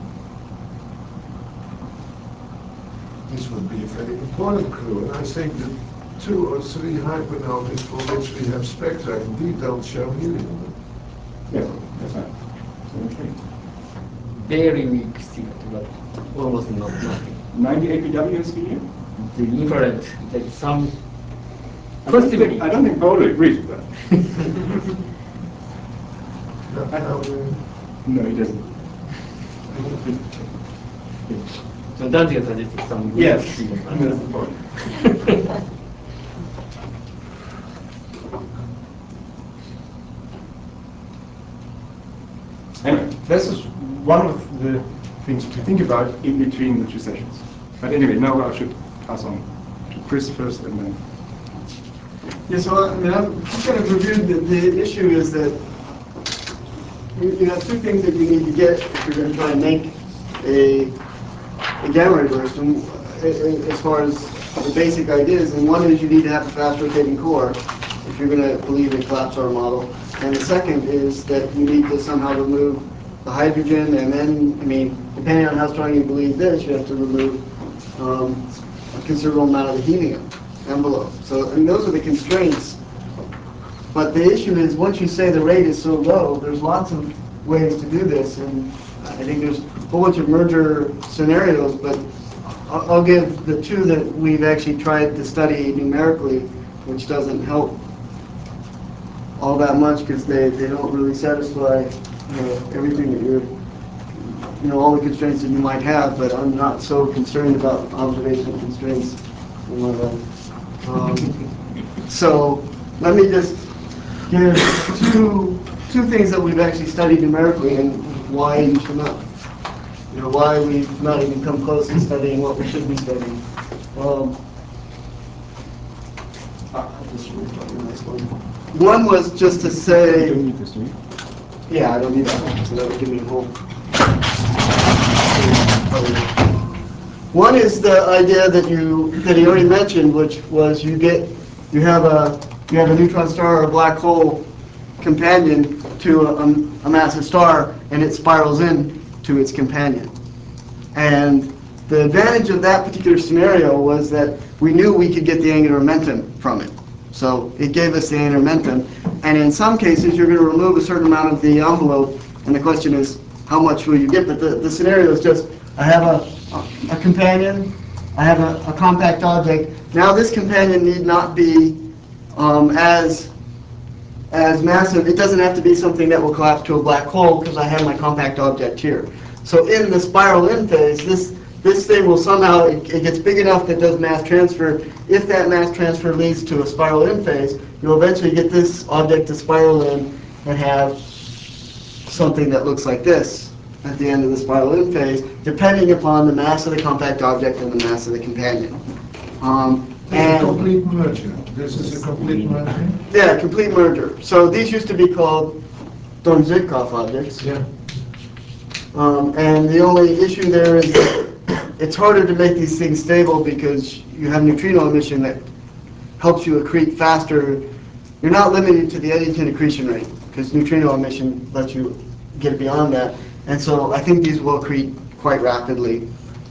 This would be a very important clue, and I think that 2 or 3 hypernovae for which we have spectra indeed don't show helium. Yeah, that's right. Okay. Very weak signal, but almost nothing. 90 APW is helium? The infrared, like some. I don't think Paolo agrees with that. No, he doesn't. So Dante suggested some. Yes, that's the point. Anyway, this is one of the things to think about in between the two sessions. But anyway, now I should pass on to Chris first and then. Yeah, so I mean, I've just kind of reviewed the issue is that you have 2 things that you need to get if you're going to try and make a gamma ray burst, and as far as the basic ideas. And one is you need to have a fast rotating core if you're going to believe in collapse R model. And the second is that you need to somehow remove the hydrogen, and then, I mean, depending on how strong you believe this, you have to remove a considerable amount of the helium envelope. So, I mean, those are the constraints. But the issue is, once you say the rate is so low, there's lots of ways to do this, and I think there's a whole bunch of merger scenarios, but I'll give the two that we've actually tried to study numerically, which doesn't help all that much because they don't really satisfy everything that you're, all the constraints that you might have, but I'm not so concerned about observational constraints in my life. So let me just give two things that we've actually studied numerically and why you should not. Why we've not even come close to studying what we should be studying. I'll just read the next one. One was just to say. You don't need this, do you? Yeah, I don't need that one, so that would give me a whole. One is the idea that he already mentioned, which was you have a neutron star or a black hole companion to a massive star, and it spirals in to its companion. And the advantage of that particular scenario was that we knew we could get the angular momentum from it. So it gave us the angular momentum. And in some cases, you're going to remove a certain amount of the envelope, and the question is, how much will you get? But the scenario is just, I have a companion, I have a compact object. Now this companion need not be as massive. It doesn't have to be something that will collapse to a black hole because I have my compact object here. So in the spiral in phase, this thing will somehow, it gets big enough that does mass transfer. If that mass transfer leads to a spiral in phase, you'll eventually get this object to spiral in and have something that looks like this at the end of the spiral in phase, depending upon the mass of the compact object and the mass of the companion. It's a complete merger. This is a complete merger. Yeah, complete merger. So these used to be called Thorne-Zitkoff objects. Yeah. And the only issue there is that it's harder to make these things stable because you have neutrino emission that helps you accrete faster. You're not limited to the Eddington accretion rate because neutrino emission lets you get beyond that. And so I think these will accrete quite rapidly.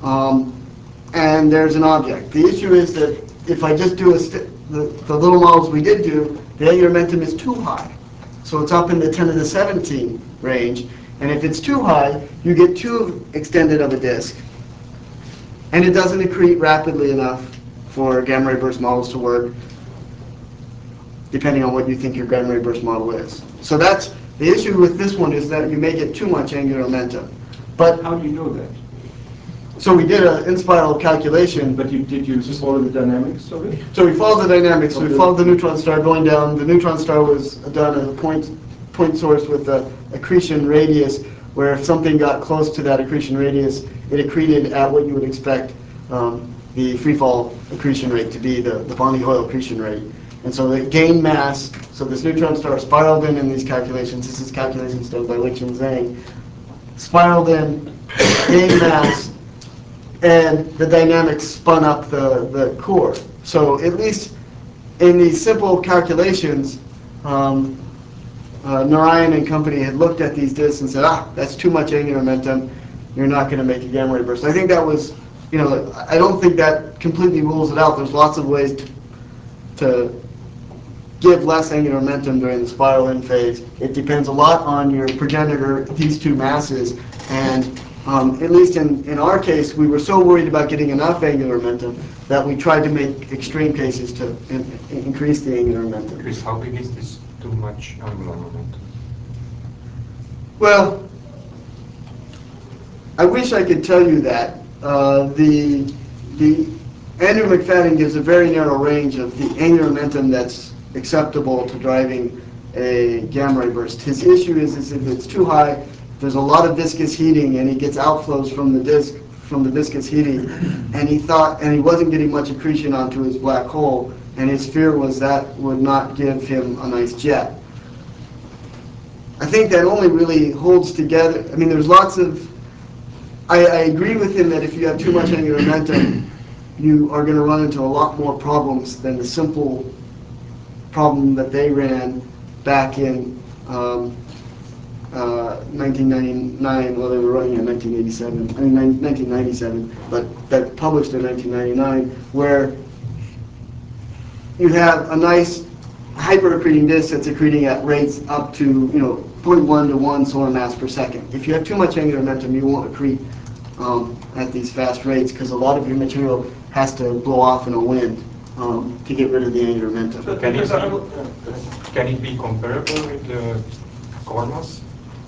And there's an object. The issue is that if I just do the little models we did do, the angular momentum is too high. So it's up in the 10 to the 17 range. And if it's too high, you get too extended of a disk. And it doesn't accrete rapidly enough for gamma ray burst models to work, depending on what you think your gamma ray burst model is. So that's the issue with this one, is that you may get too much angular momentum. But How do you know that? so we did an in-spiral calculation. But did you follow the dynamics of it? So we followed the dynamics. So we followed the neutron star going down. The neutron star was done at a point source with the accretion radius, where if something got close to that accretion radius, it accreted at what you would expect the free fall accretion rate to be, the Bondy-Hoyle accretion rate. And so it gained mass. So this neutron star spiraled in these calculations. This is calculations done by Lich and Zhang. Spiraled in, gained mass, and the dynamics spun up the core. So at least in these simple calculations, Narayan and company had looked at these disks and said, that's too much angular momentum. You're not going to make a gamma ray burst. I think that was, I don't think that completely rules it out. There's lots of ways to give less angular momentum during the spiral in phase. It depends a lot on your progenitor, these two masses, and at least in our case, we were so worried about getting enough angular momentum that we tried to make extreme cases to increase the angular momentum. Chris, how big is this too much angular momentum? Well, I wish I could tell you that. The Andrew McFadden gives a very narrow range of the angular momentum that's acceptable to driving a gamma ray burst. His issue is if it's too high, there's a lot of viscous heating, and he gets outflows from the disk from the viscous heating, and he wasn't getting much accretion onto his black hole, and his fear was that would not give him a nice jet. I think that only really holds together. I mean, there's lots of. I agree with him that if you have too much angular momentum, you are going to run into a lot more problems than the simple problem that they ran back in 1999. Well, they were running in 1997, but that published in 1999, where you have a nice hyper-accreting disk that's accreting at rates up to 0.1 to 1 solar mass per second. If you have too much angular momentum, you won't accrete at these fast rates, because a lot of your material has to blow off in a wind to get rid of the angular momentum. Can it be comparable with the core mass?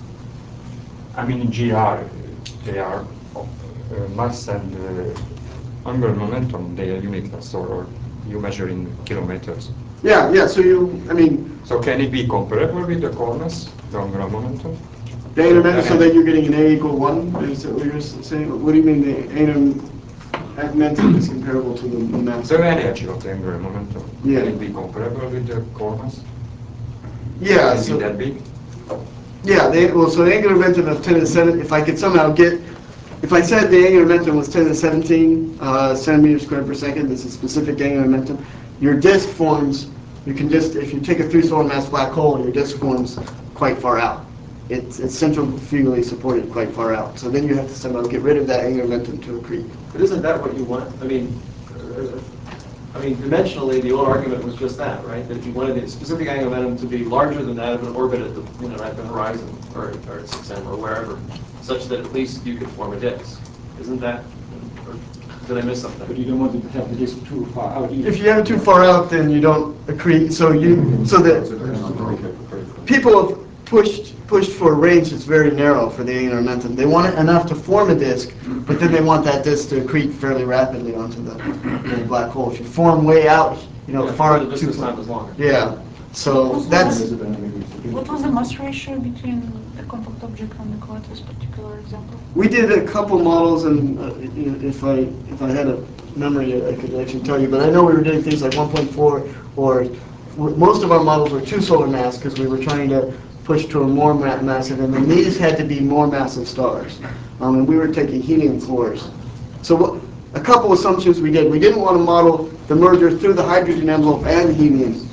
I mean, in GR, they are mass and angular momentum, they are unitless, or you measure in kilometers. Yeah, so So can it be comparable with the core mass, the angular momentum? the angular momentum, so that you're getting an A equal 1? Is that what you're saying? What do you mean the angular momentum is comparable to the mass? The energy of the angular momentum, Yeah. can it be comparable with the core mass? Yeah. Is it that big? Yeah, so the angular momentum of 10 to the 7, if I could somehow if I said the angular momentum was 10 to the 17 centimeters squared per second, this is specific angular momentum, your disk forms, you can just, if you take a 3 solar mass black hole, your disk forms quite far out. It's centrifugally supported quite far out. So then you have to somehow get rid of that angular momentum to accrete. But isn't that what you want? I mean, dimensionally, the old argument was just that, right? That you wanted the specific angular momentum to be larger than that of an orbit at the horizon, or at 6M, or wherever, such that at least you could form a disk. Isn't that? Or did I miss something? But you don't want to have the disk too far out either. If you have it too far out, then you don't accrete. So that people have pushed for a range that's very narrow for the angular momentum. They want it enough to form a disk, but then they want that disk to accrete fairly rapidly onto the black hole. If you form way out, far the distance time is longer. Yeah. So that's. What was the mass ratio between the compact object and the comet, this particular example? We did a couple models, and if I had a memory, I could actually tell you. But I know we were doing things like 1.4, or most of our models were 2 solar mass because we were trying to push to a more massive, and then these had to be more massive stars. And we were taking helium cores. So a couple assumptions we did. We didn't want to model the merger through the hydrogen envelope and the helium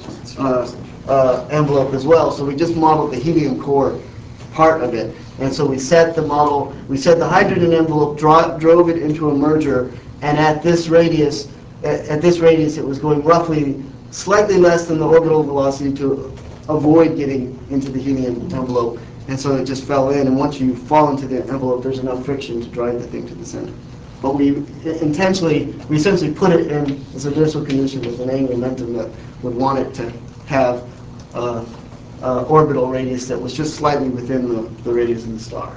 envelope as well. So we just modeled the helium core part of it. And so we set the model, we said the hydrogen envelope drove it into a merger, and at this radius it was going roughly slightly less than the orbital velocity to avoid getting into the helium envelope, and so it just fell in, and once you fall into the envelope, there's enough friction to drive the thing to the center. But we essentially put it in as a inertial condition with an angular momentum that would want it to have orbital radius that was just slightly within the radius of the star.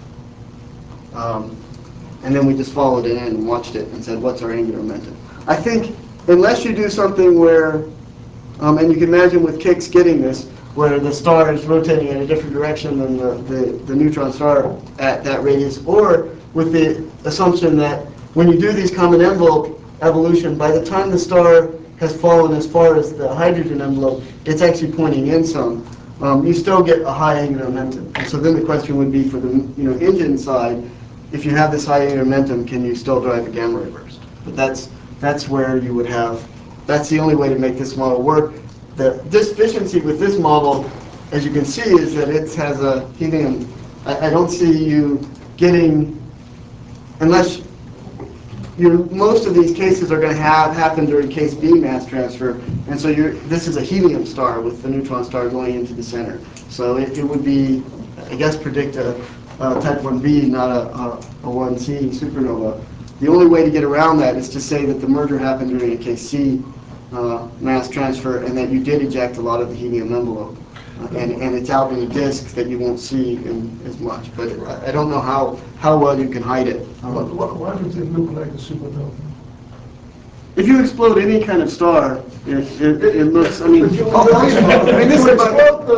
And then we just followed it in and watched it and said, what's our angular momentum? I think unless you do something where, and you can imagine with Kix getting this, where the star is rotating in a different direction than the neutron star at that radius, or with the assumption that when you do these common envelope evolution, by the time the star has fallen as far as the hydrogen envelope, it's actually pointing in some. You still get a high angular momentum. And so then the question would be for the engine side, if you have this high angular momentum, can you still drive a gamma ray burst? But that's where you would have. That's the only way to make this model work. The deficiency with this model, as you can see, is that it has a helium. I don't see you getting, unless most of these cases are going to happen during case B mass transfer, and so this is a helium star with the neutron star going into the center. So it would be, I guess, predict a type 1b, not a 1c supernova. The only way to get around that is to say that the merger happened during a case C mass transfer, and that you did eject a lot of the helium envelope, and it's out in a disk that you won't see as much. But I don't know how well you can hide it. Why does it look like a supernova? If you explode any kind of star, it looks. I mean, this is about.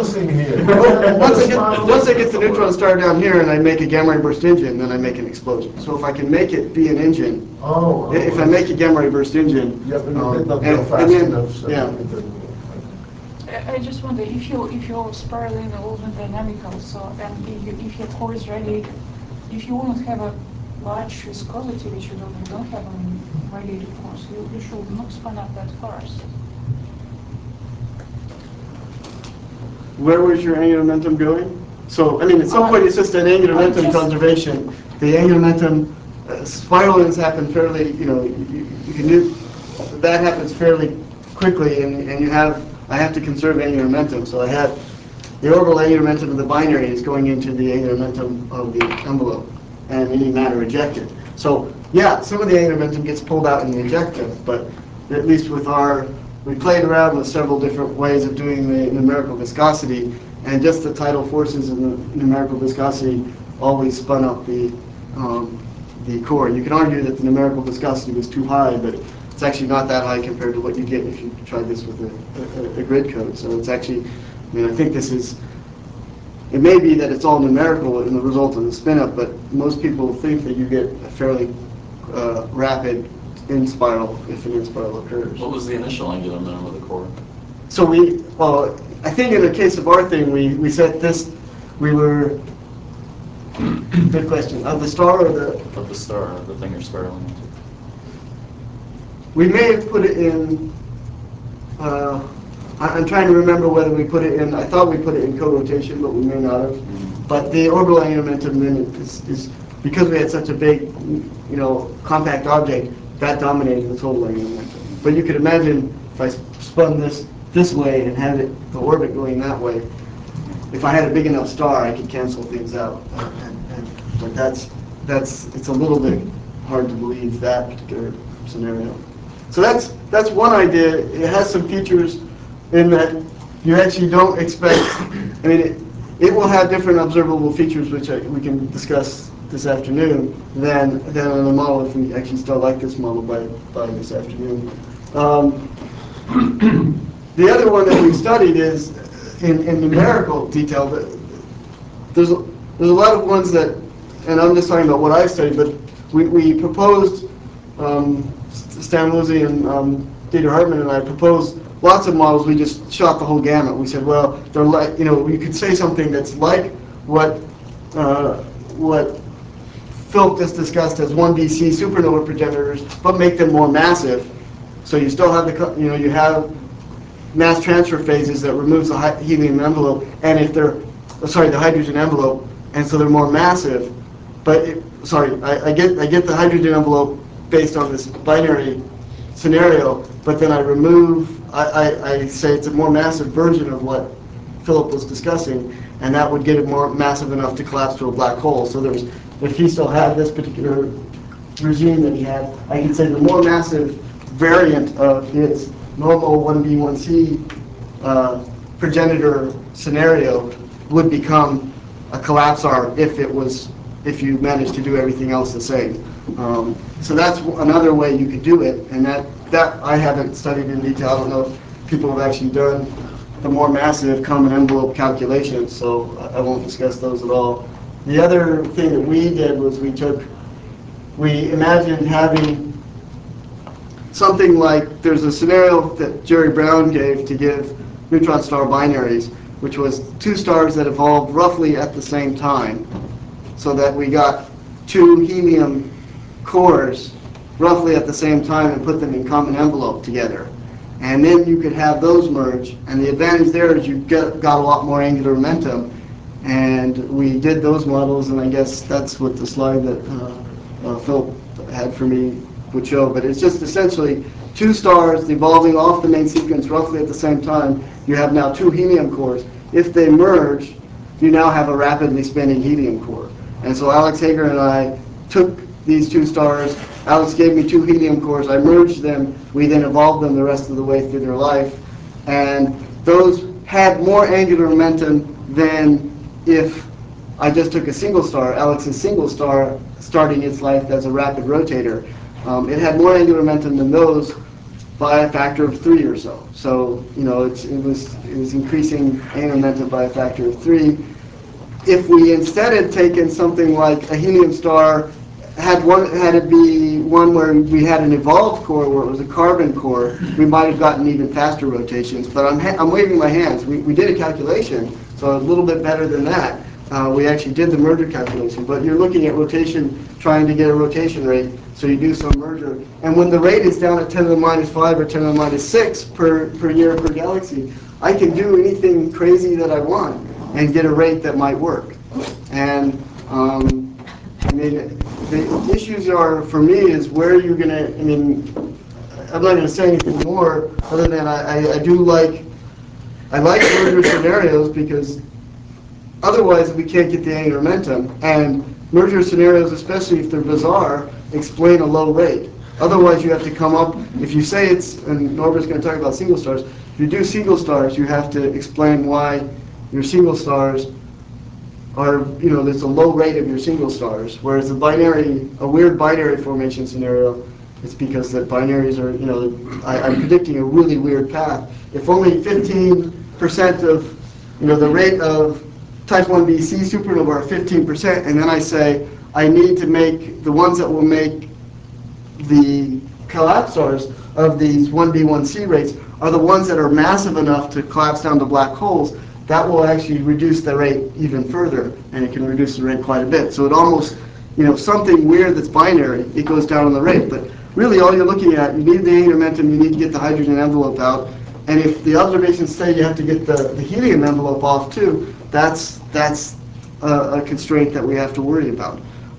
Once I get the neutron star down here and I make a gamma ray burst engine, then I make an explosion. So if I can make it be an engine, if I make a gamma ray burst engine, I just wonder if you're spiraling all the dynamical, so and if your core is radiated, if you won't have a large viscosity, which you don't have on radiated cores, you should not span up that fast. Where was your angular momentum going? So, I mean, at some point it's just an angular momentum conservation. The angular momentum spiralings happen fairly, you can do, that happens fairly quickly, and I have to conserve angular momentum. So I have the orbital angular momentum of the binary is going into the angular momentum of the envelope. and any matter ejected. So yeah, some of the angular momentum gets pulled out in the ejecta, but at least with we played around with several different ways of doing the numerical viscosity, and just the tidal forces and the numerical viscosity always spun up the core. You can argue that the numerical viscosity was too high, but it's actually not that high compared to what you get if you tried this with a grid code. So it's actually, I mean, I think this is, it may be that it's all numerical in the result of the spin-up, but most people think that you get a fairly rapid in-spiral if an in-spiral occurs. What was the initial angular minimum of the core? So well, I think in the case of our thing, we set this, we were, good question, of the star or the? Of the star, the thing you're spiraling into. We may have put it in, I'm trying to remember whether we put it in, I thought we put it in co-rotation, but we may not have. But the orbital angular momentum then is because we had such a big, compact object, that dominated the total angular momentum. But you could imagine if I spun this way and had the orbit going that way, if I had a big enough star, I could cancel things out. But it's a little bit hard to believe that particular scenario. So that's one idea. It has some features in that you actually don't expect, I mean, it will have different observable features, which we can discuss this afternoon, than on the model if we actually still like this model by this afternoon. The other one that we studied is in numerical detail. There's a lot of ones that, and I'm just talking about what I studied, but we proposed, Stan Luzzi and Dieter Hartmann and I proposed lots of models. We just shot the whole gamut. We said, well, they're like, you could say something that's like what Philip just discussed as 1BC supernova progenitors, but make them more massive. So you still have you have mass transfer phases that removes the helium envelope, and if they're, the hydrogen envelope, and so they're more massive. But I get the hydrogen envelope based on this binary scenario, but then I I say it's a more massive version of what Philip was discussing, and that would get it more massive enough to collapse to a black hole. So if he still had this particular regime that he had, I could say the more massive variant of his normal 1B, 1C progenitor scenario would become a collapsar if you managed to do everything else the same. So that's another way you could do it, and that I haven't studied in detail. I don't know if people have actually done the more massive common envelope calculations, so I won't discuss those at all. The other thing that we did was we imagined having something like, there's a scenario that Jerry Brown gave to give neutron star binaries, which was two stars that evolved roughly at the same time, so that we got two helium cores roughly at the same time and put them in common envelope together. And then you could have those merge, and the advantage there is you got a lot more angular momentum. And we did those models, and I guess that's what the slide that Phil had for me would show. But it's just essentially two stars evolving off the main sequence roughly at the same time. You have now two helium cores. If they merge, you now have a rapidly spinning helium core. And so Alex Hager and I took these two stars. Alex gave me two helium cores. I merged them. We then evolved them the rest of the way through their life. And those had more angular momentum than if I just took a single star, Alex's single star, starting its life as a rapid rotator. It had more angular momentum than those by a factor of 3 or so. So it was increasing angular momentum by a factor of 3. If we instead had taken something like a helium star, had it be one where we had an evolved core where it was a carbon core, we might have gotten even faster rotations. But I'm waving my hands. We did a calculation, so a little bit better than that. We actually did the merger calculation, but you're looking at rotation, trying to get a rotation rate, so you do some merger. And when the rate is down at 10 to the minus 5 or 10 to the minus 6 per year per galaxy, I can do anything crazy that I want and get a rate that might work. And I mean, the issues are, for me, is where are you going to, I mean, I'm not going to say anything more other than I like merger scenarios, because otherwise we can't get the angular momentum. And merger scenarios, especially if they're bizarre, explain a low rate. Otherwise, you have to come up, if you say it's, and Norbert's going to talk about single stars, if you do single stars, you have to explain why your single stars are, there's a low rate of your single stars, whereas a weird binary formation scenario, it's because that binaries are, I'm predicting a really weird path. If only 15% of, the rate of type 1bc supernova are 15%, and then I say I need to make the ones that will make the collapsars of these 1b1c rates are the ones that are massive enough to collapse down to black holes, that will actually reduce the rate even further, and it can reduce the rate quite a bit. So it almost, something weird that's binary, it goes down on the rate. But really all you're looking at, you need the angular momentum, you need to get the hydrogen envelope out, and if the observations say you have to get the helium envelope off too, that's a constraint that we have to worry about.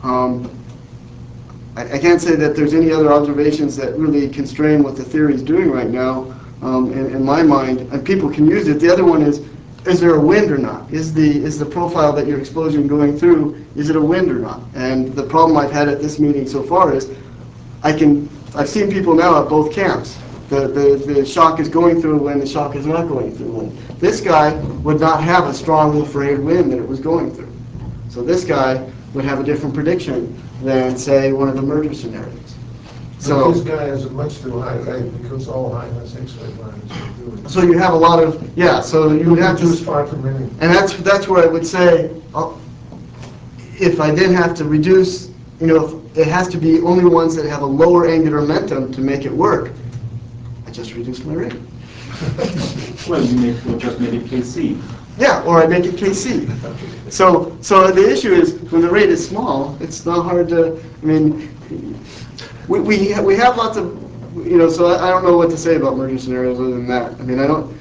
I can't say that there's any other observations that really constrain what the theory is doing right now, in my mind, and people can use it. The other one is there a wind or not? Is the profile that your explosion going through, is it a wind or not? And the problem I've had at this meeting so far is I've seen people now at both camps. The shock is going through when the shock is not going through. And this guy would not have a strong infrared wind that it was going through. So this guy would have a different prediction than, say, one of the merger scenarios. So this guy has a much too high rate because all high-mass X-ray miners are doing. So you have a lot of, so you would have to, far too many. and that's where I would say, if I then have to reduce, it has to be only ones that have a lower angular momentum to make it work. I just reduce my rate. Well, you just make it KC. Yeah, or I make it KC. So the issue is when the rate is small, it's not hard to. I mean, we have lots of, So I don't know what to say about merger scenarios other than that. I mean, I don't.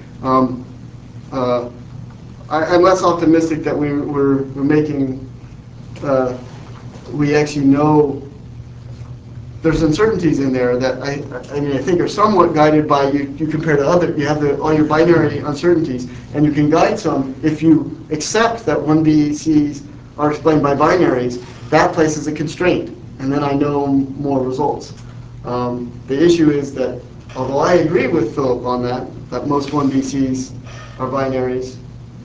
I'm less optimistic that we're making. We actually know. There's uncertainties in there that I think are somewhat guided by you compare to other. You have all your binary uncertainties, and you can guide some if you accept that 1BCs are explained by binaries. That places a constraint, and then I know more results. The issue is that although I agree with Philip on that most 1BCs are binaries,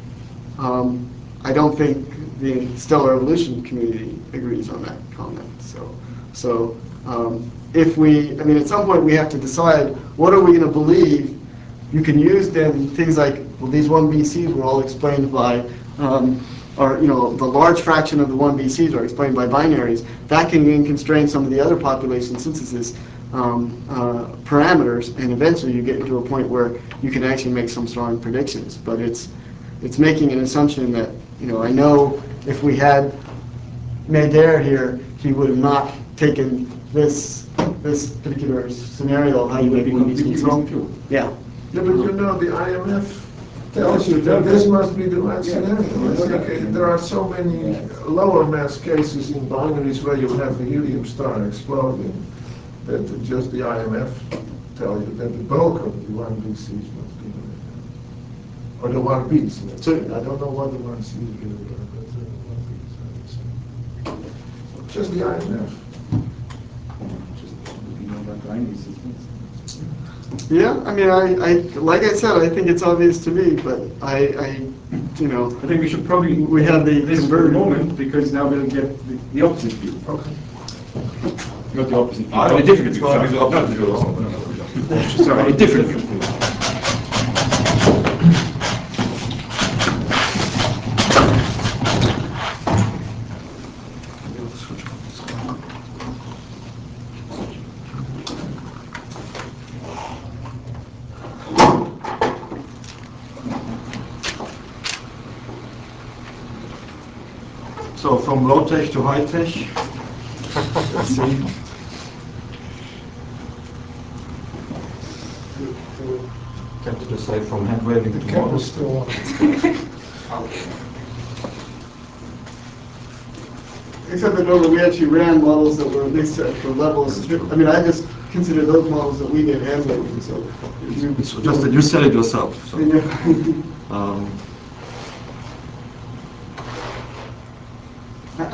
I don't think the stellar evolution community agrees on that comment. So at some point we have to decide what are we going to believe. You can use then things like, well, these 1BCs were all explained by, the large fraction of the 1BCs are explained by binaries. That can then constrain some of the other population synthesis parameters, and eventually you get into a point where you can actually make some strong predictions. But it's making an assumption that, I know if we had Médère here, he would have not taken this particular scenario. How you would be completely wrong too. Yeah. Yeah, but the IMF tells you that this must be the right scenario. I think there are so many lower mass cases in binaries where you have the helium star exploding that just the IMF tell you that the bulk of the 1BCs must be there. Or the 1Bs. So I don't know what the 1Cs really are, but the 1Bs, I would say. Just the IMF. Yeah, I mean, I like I said, I think it's obvious to me, but I think we should probably have the this for a moment, because now we'll get the opposite view. Okay. Not the opposite view. A different view. Sorry, a different view. So from low tech to high tech. Let's see. Can't you just say from hand waving The to camera models? is still on. Except that we actually ran models that were at least set for levels. I mean, I just consider those models that we did hand waving. So It's just that you said it yourself. So.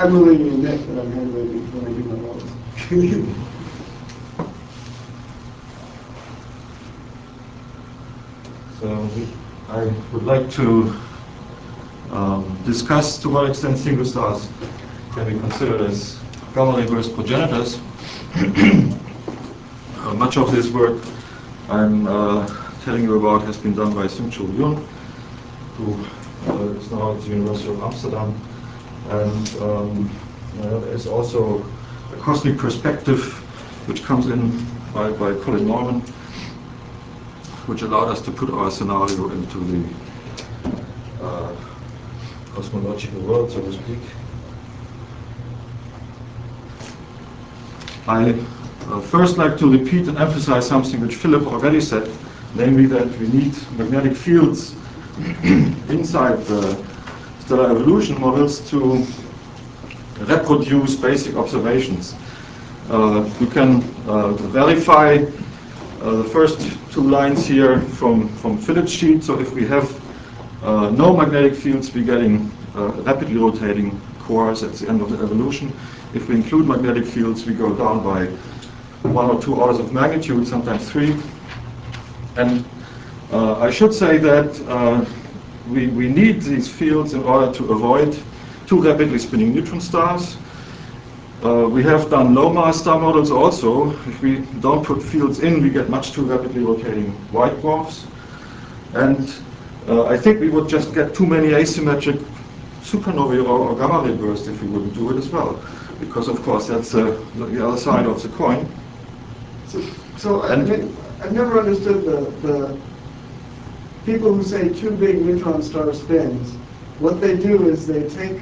I'm willing to admit that I'm hand waving when I do my models. So I would like to discuss to what extent single stars can be considered as gamma ray burst progenitors. Much of this work I'm telling you about has been done by Seung-Chul Yoon, who is now at the University of Amsterdam. And there's also a cosmic perspective which comes in by Colin Norman, which allowed us to put our scenario into the cosmological world, so to speak. I first like to repeat and emphasize something which Philip already said, namely that we need magnetic fields inside the stellar evolution models to reproduce basic observations. You can verify the first two lines here from Philip's sheet. So if we have no magnetic fields, we're getting rapidly rotating cores at the end of the evolution. If we include magnetic fields, we go down by 1 or 2 orders of magnitude, sometimes 3. And I should say that we need these fields in order to avoid too rapidly spinning neutron stars. We have done low mass star models also. If we don't put fields in, we get much too rapidly rotating white dwarfs. And I think we would just get too many asymmetric supernovae or gamma ray bursts if we wouldn't do it as well. Because of course that's the other side of the coin. So I've never understood the people who say two big neutron star spins. What they do is they take,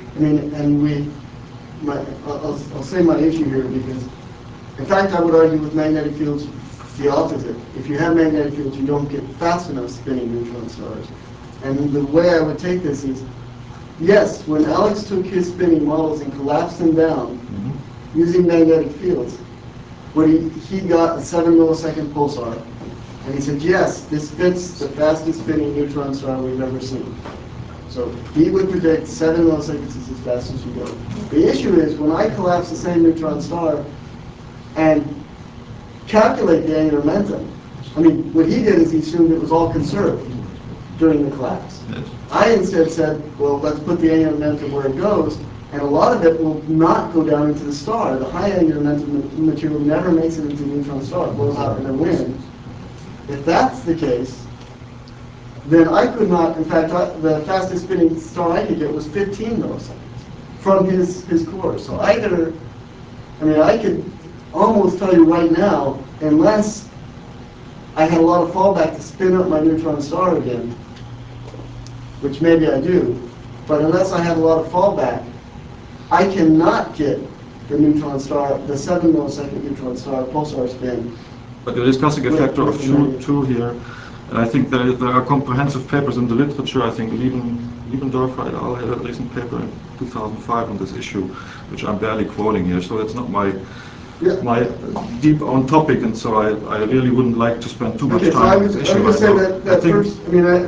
I'll say my issue here because, in fact, I would argue with magnetic fields the opposite. If you have magnetic fields, you don't get fast enough spinning neutron stars. And the way I would take this is, yes, when Alex took his spinning models and collapsed them down using magnetic fields, when he got a 7 millisecond pulsar, and he said, yes, this fits the fastest spinning neutron star we've ever seen. So he would predict 7 milliseconds is as fast as you go. The issue is when I collapse the same neutron star and calculate the angular momentum, what he did is he assumed it was all conserved during the collapse. Yes. I instead said, well, let's put the angular momentum where it goes, and a lot of it will not go down into the star. The high angular momentum material never makes it into the neutron star. It blows out in the wind. If that's the case, then I could not, in fact, the fastest spinning star I could get was 15 milliseconds from his core. So either, I could almost tell you right now, unless I had a lot of fallback to spin up my neutron star again, which maybe I do, but unless I have a lot of fallback, I cannot get the neutron star, the 7 millisecond neutron star pulsar spin. But you're discussing a factor of 2 here. And I think there are comprehensive papers in the literature. I think Liebendorfer et al. Had a recent paper in 2005 on this issue, which I'm barely quoting here. So it's not my deep own topic, and so I really wouldn't like to spend too much time on this issue. I would say that first,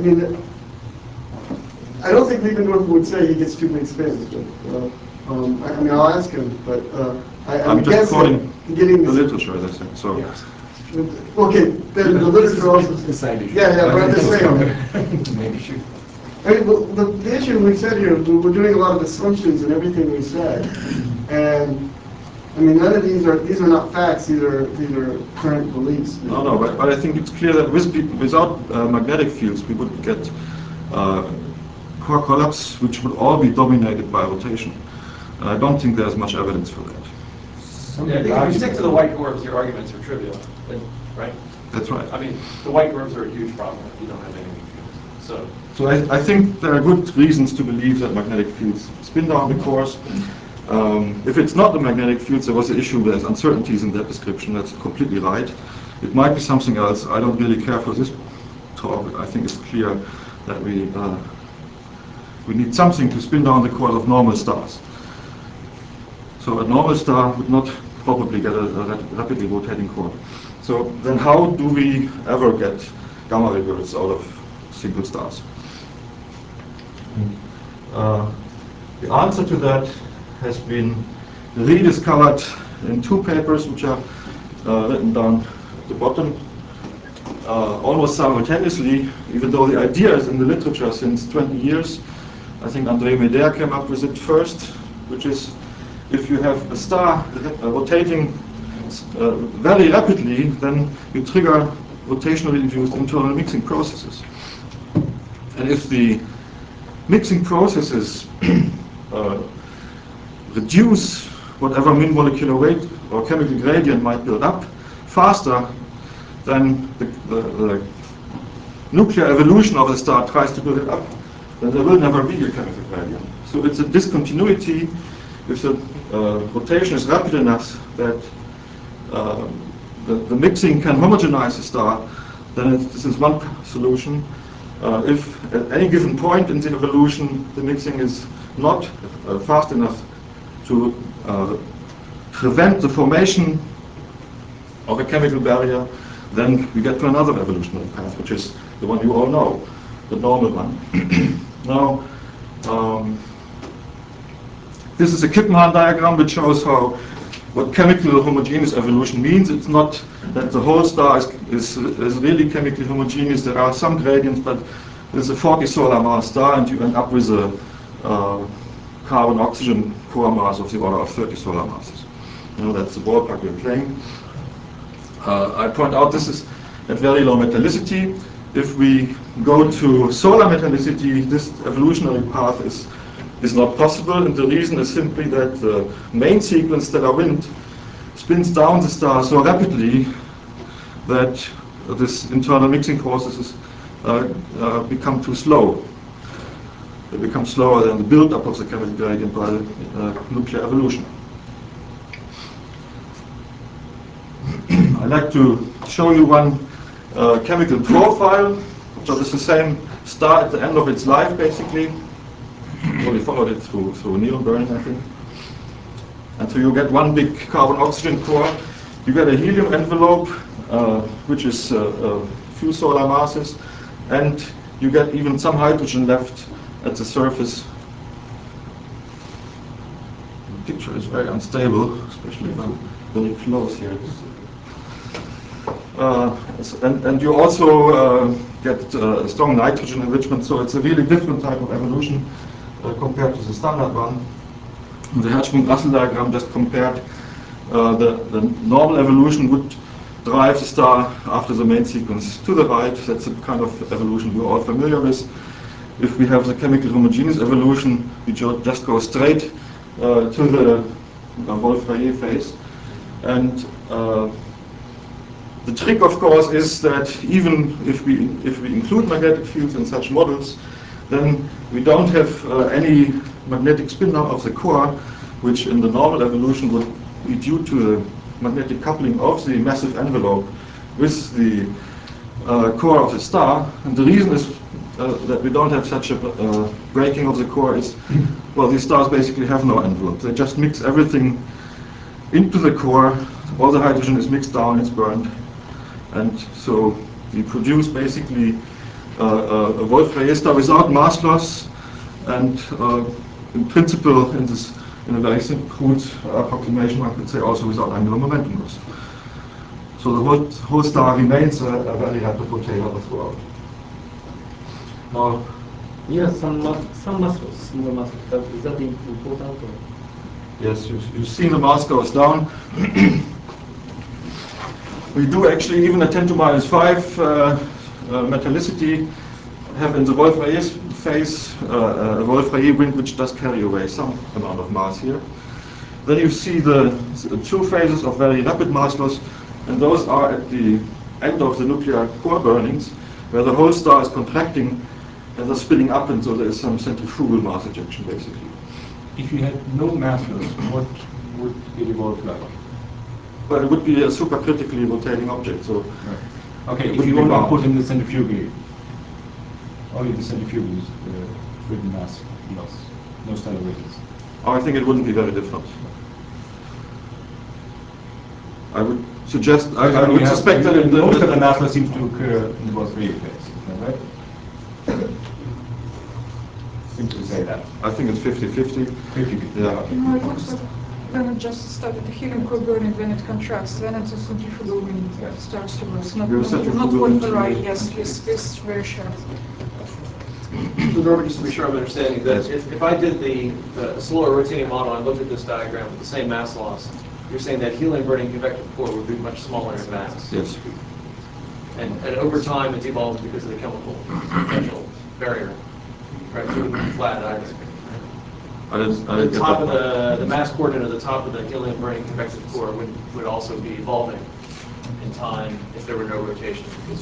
I don't think Liebendorfer would say he gets too big spins, but I'll ask him. But I'm just quoting the literature, as I said. So. Yes. Okay, the literature also. Yeah, but I'm just saying. Maybe shoot. The issue we've said here, we're doing a lot of assumptions in everything we said, and none of these are not facts. These are current beliefs. No, but I think it's clear that without magnetic fields, we would get core collapse, which would all be dominated by rotation. And I don't think there's much evidence for that. Yeah, I think if you stick to the white dwarfs, your arguments are trivial, right? That's right. The white dwarfs are a huge problem if you don't have magnetic fields. So I think there are good reasons to believe that magnetic fields spin down the cores. If it's not the magnetic fields, there was an issue, there's uncertainties in that description, that's completely right. It might be something else. I don't really care for this talk. I think it's clear that we need something to spin down the cores of normal stars. So a normal star would not probably get a rapidly rotating core. So then how do we ever get gamma ray bursts out of single stars? The answer to that has been rediscovered in 2 papers, which are written down at the bottom, almost simultaneously, even though the idea is in the literature since 20 years. I think André Médère came up with it first, which is if you have a star rotating very rapidly, then you trigger rotationally induced internal mixing processes. And if the mixing processes reduce whatever mean molecular weight or chemical gradient might build up faster than the nuclear evolution of the star tries to build it up, then there will never be a chemical gradient. So it's a discontinuity. If the rotation is rapid enough that the mixing can homogenize the star, then this is one solution. If at any given point in the evolution the mixing is not fast enough to prevent the formation of a chemical barrier, then we get to another evolutionary path, which is the one you all know, the normal one. Now, this is a Kippenhahn diagram which shows what chemical homogeneous evolution means. It's not that the whole star is really chemically homogeneous. There are some gradients, but there's a 40 solar mass star, and you end up with a carbon-oxygen core mass of the order of 30 solar masses. That's the ballpark we're playing. I point out this is at very low metallicity. If we go to solar metallicity, this evolutionary path is not possible, and the reason is simply that the main sequence, stellar wind, spins down the star so rapidly that this internal mixing processes become too slow. They become slower than the build-up of the chemical gradient by nuclear evolution. I'd like to show you one chemical profile. So this is the same star at the end of its life, basically. We followed it through neon burning, I think. And so you get one big carbon-oxygen core. You get a helium envelope, which is a few solar masses, and you get even some hydrogen left at the surface. The picture is very unstable, especially if I'm very close here. And you also get strong nitrogen enrichment, so it's a really different type of evolution compared to the standard one. The Hertzsprung-Russell diagram just compared the normal evolution would drive the star after the main sequence to the right. That's the kind of evolution we're all familiar with. If we have the chemical homogeneous evolution, we just go straight to the Wolf-Rayet phase. And the trick, of course, is that even if we include magnetic fields in such models, then we don't have any magnetic spin down of the core, which in the normal evolution would be due to the magnetic coupling of the massive envelope with the core of the star. And the reason is that we don't have such a breaking of the core is, well, these stars basically have no envelope. They just mix everything into the core. All the hydrogen is mixed down, it's burned. And so we produce basically a Wolf-Rayet star without mass loss, and in principle, in a very simple crude approximation, one could say also without angular momentum loss. So the whole star remains a very rapid rotator throughout. Now, yes, some mass loss, small mass loss. Is that important? Or? Yes, you see the mass goes down. We do actually, even at 10 to minus 5 metallicity, have in the Wolf-Rayet phase a Wolf-Rayet wind which does carry away some amount of mass here. Then you see the two phases of very rapid mass loss, and those are at the end of the nuclear core burnings, where the whole star is contracting and they're spinning up, and so there is some centrifugal mass ejection, basically. If you had no mass loss, what would it evolve like? Well, it would be a supercritically rotating object. So, right. Okay, if you only put in the centrifugal, only the centrifugal is with mass loss, no stellar radius. Oh, I think it wouldn't be very different. I would suggest, I would suspect that most of the mass loss seems to occur in the Wolf-Rayet phase, is that right? to say that. I think it's 50-50. 50-50. Yeah. No, it looks like when it just started the helium core burning, when it contracts, then it's a centrifugal wind that starts to rise. Not Centrifugal what wind the to right, the- yes, it's very sharp. So Norbert, just to be sure I'm understanding, that if I did the slower rotating model and looked at this diagram with the same mass loss, you're saying that helium burning convective core would be much smaller in mass. Yes. And over time, it's evolved because of the chemical potential barrier, right? So it would be flat either. I didn't The get top that of part. the mass coordinate of the top of the helium burning convective core would also be evolving in time if there were no rotation, because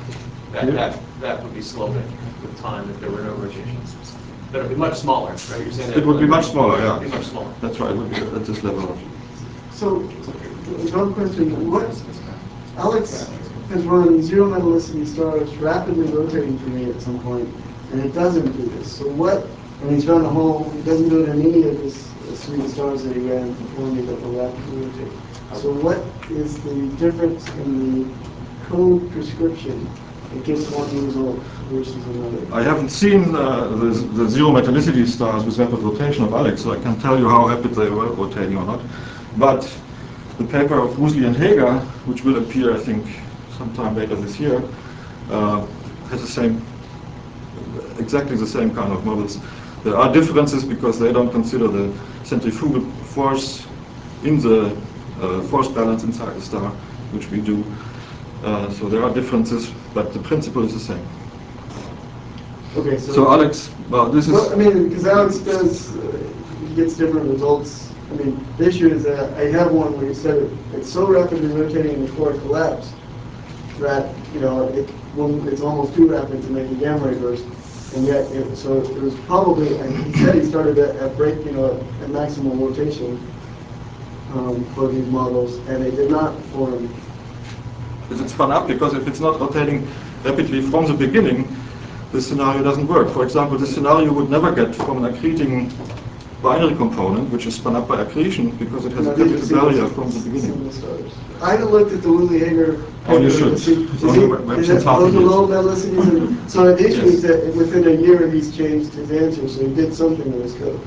that would be sloping with time if there were no rotations. But it would be much smaller, right? You're saying that It would be much smaller, It yeah. would be much smaller. That's right, it would be at this level. So, one question, Alex has run zero metallicity stars rapidly rotating for me at some point, and it doesn't do this. So and he's run a whole, it doesn't do it in any of his suite of stars that he ran before me that were rapidly rotating. So what is the difference in the code prescription that gives one result versus another? I haven't seen the zero metallicity stars with rapid rotation of Alex, so I can tell you how rapid they were rotating or not. But the paper of Rusli and Hager, which will appear, I think, sometime later this year, has exactly the same kind of models. There are differences because they don't consider the centrifugal force in the force balance inside the star, which we do. So there are differences, but the principle is the same. Okay, So Alex, well, this is... Well, I mean, because Alex he gets different results. I mean, the issue is that I have one where you said it's so rapidly rotating before it collapsed that, it's almost too rapid to make a gamma ray burst. And yet, it was probably, and he said he started at maximal rotation for these models, and they did not form. Is it spun up? Because if it's not rotating rapidly from the beginning, this scenario doesn't work. For example, this scenario would never get from an accreting binary component, which is spun up by accretion, because it has a capital barrier from the beginning. I haven't looked at the Wooley-Hager. Oh, you should. Those are low metallicities. So the issue is that within a year he's changed his answer, so he did something in his code.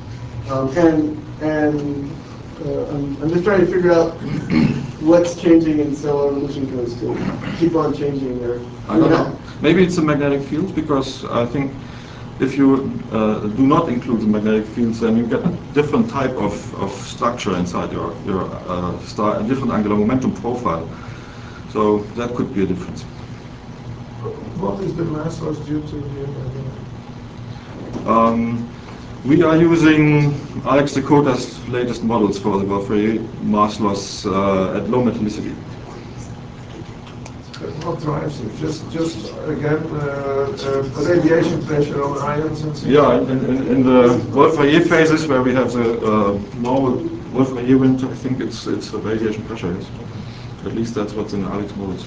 I'm just trying to figure out what's changing in cell evolution codes to keep on changing there. I don't know. Maybe it's the magnetic fields, because I think if you do not include the magnetic fields, then you get a different type of structure inside your star, a different angular momentum profile. So that could be a difference. What is the mass loss due to here? We are using Alex Dakota's latest models for the Wolf-Rayet mass loss at low metallicity. What drives it? Just again, radiation pressure on ions and so on? Yeah, in the Wolf-Rayet phases where we have the normal Wolf-Rayet wind, I think it's the radiation pressure, yes. At least that's what's in Alex models.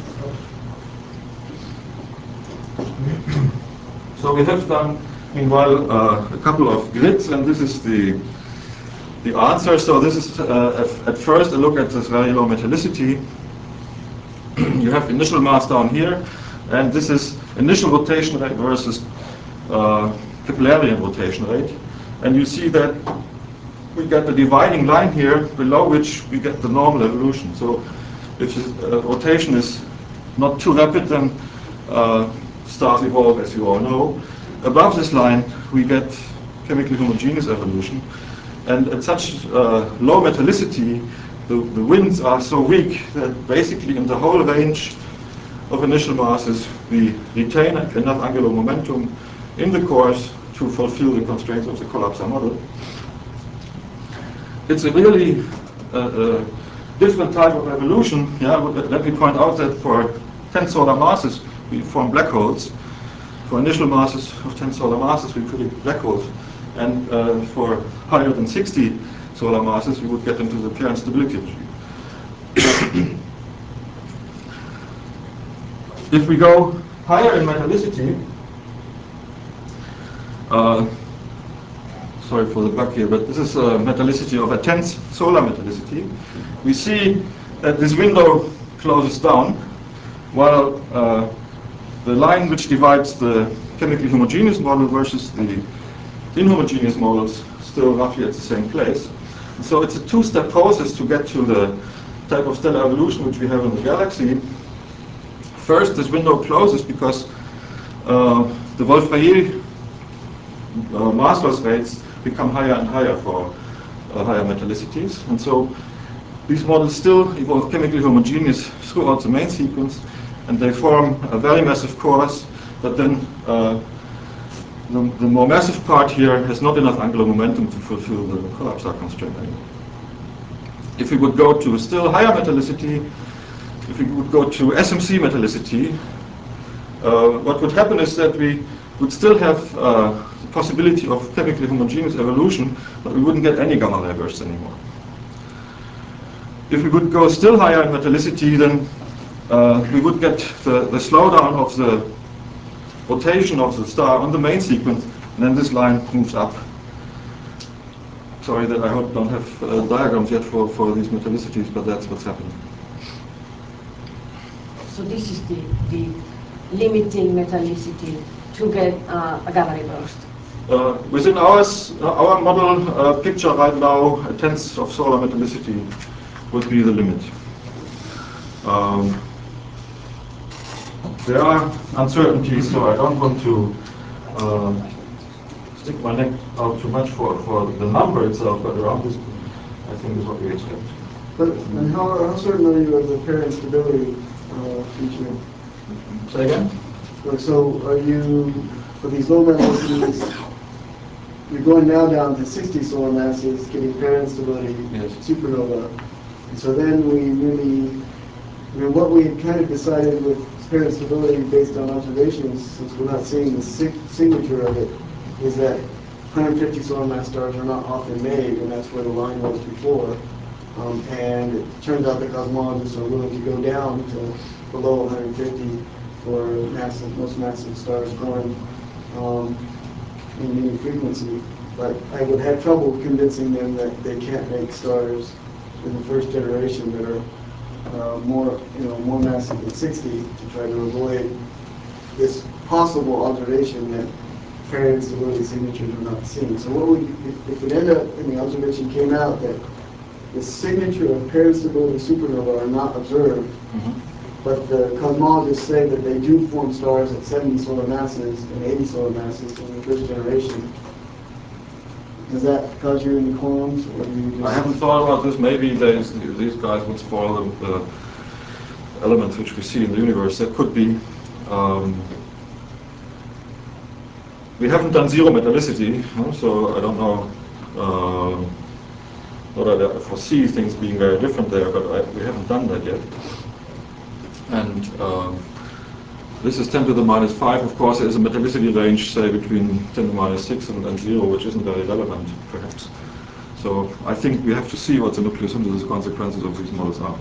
So we have done, meanwhile, a couple of grids, and this is the answer. So this is at first a look at this very low metallicity. You have initial mass down here, and this is initial rotation rate versus Keplerian rotation rate. And you see that we get the dividing line here, below which we get the normal evolution. So if rotation is not too rapid, then stars evolve, as you all know. Above this line, we get chemically homogeneous evolution. And at such low metallicity, the winds are so weak that basically in the whole range of initial masses, we retain enough angular momentum in the cores to fulfill the constraints of the collapsar model. It's a really different type of evolution. Yeah, let me point out that for 10 solar masses, we form black holes. For initial masses of 10 solar masses, we predict black holes. And for higher than 60 solar masses, we would get into the pure instability regime. If we go higher in metallicity, sorry for the bug here, but this is a metallicity of a 10th solar metallicity. We see that this window closes down, while the line which divides the chemically homogeneous model versus the inhomogeneous models still roughly at the same place. And so it's a two-step process to get to the type of stellar evolution which we have in the galaxy. First, this window closes because the Wolf-Rayet mass loss rates become higher and higher for higher metallicities. And so these models still evolve chemically homogeneous throughout the main sequence, and they form very massive cores, but then the more massive part here has not enough angular momentum to fulfill the collapsar constraint anymore. If we would go to still higher metallicity, if we would go to SMC metallicity, what would happen is that we would still have the possibility of chemically homogeneous evolution, but we wouldn't get any gamma ray bursts anymore. If we would go still higher in metallicity, then we would get the slowdown of the rotation of the star on the main sequence, and then this line moves up. Sorry that I don't have diagrams yet for these metallicities, but that's what's happening. So this is the limiting metallicity to get a gamma ray burst. Within our model picture right now, a tenth of solar metallicity would be the limit. There are uncertainties, so I don't want to stick my neck out too much for the number itself, but around this, I think, is what we expect. But and how certain are you of the pair instability feature? Say again? So are you, for these low metallicities, you're going now down to 60 solar masses, getting pair instability, yes. Supernova. And so then we really, I mean, what we had kind of decided with pair instability based on observations, since we're not seeing the signature of it, is that 150 solar mass stars are not often made, and that's where the line was before. And it turns out the cosmologists are willing to go down to below 150 for most massive stars born in any frequency. But I would have trouble convincing them that they can't make stars in the first generation that are more massive than 60 to try to avoid this possible observation that pair instability signatures are not seen. So what would, if it ended up in the observation came out that the signature of pair instability supernova are not observed, but the cosmologists say that they do form stars at 70 solar masses and 80 solar masses in the first generation. Does that cause you any qualms? Or do you just... I haven't thought about this. Maybe these guys would spoil the elements which we see in the universe. That could be. We haven't done zero metallicity, so I don't know. Not that I foresee things being very different there, but we haven't done that yet. And this is 10 to the minus 5. Of course, there is a metallicity range, say, between 10 to the minus 6 and 0, which isn't very relevant, perhaps. So I think we have to see what the nuclear synthesis consequences of these models are.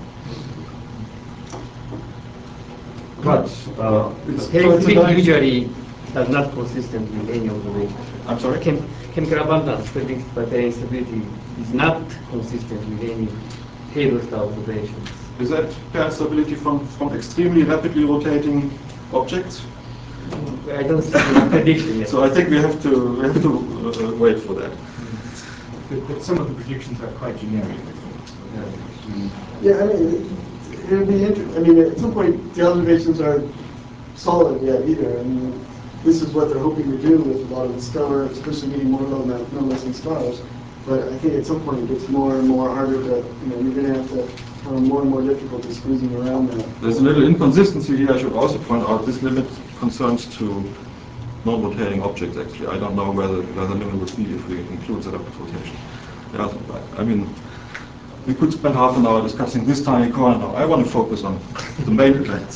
But Chemistry usually does not consistent with any observation. I'm sorry? Chemical abundance predicted by pair instability is not consistent with any Halo-star observations. Is that pair instability from extremely rapidly rotating objects? I don't see a prediction yet. So I think we have to wait for that. But some of the predictions are quite generic. Yeah, I mean, it would be interesting. I mean, at some point, the observations aren't solid yet either. I mean, this is what they're hoping to do with a lot of the stellar, especially getting more low-mass stars. But I think at some point it gets more and more harder to, you're going to have to have more and more difficulty squeezing around that. There's a little inconsistency here. I should also point out this limit concerns to non-rotating objects, actually. I don't know where the limit would be if we include the rapid rotation. Yeah, I mean, we could spend half an hour discussing this tiny corner now. I want to focus on the main plans.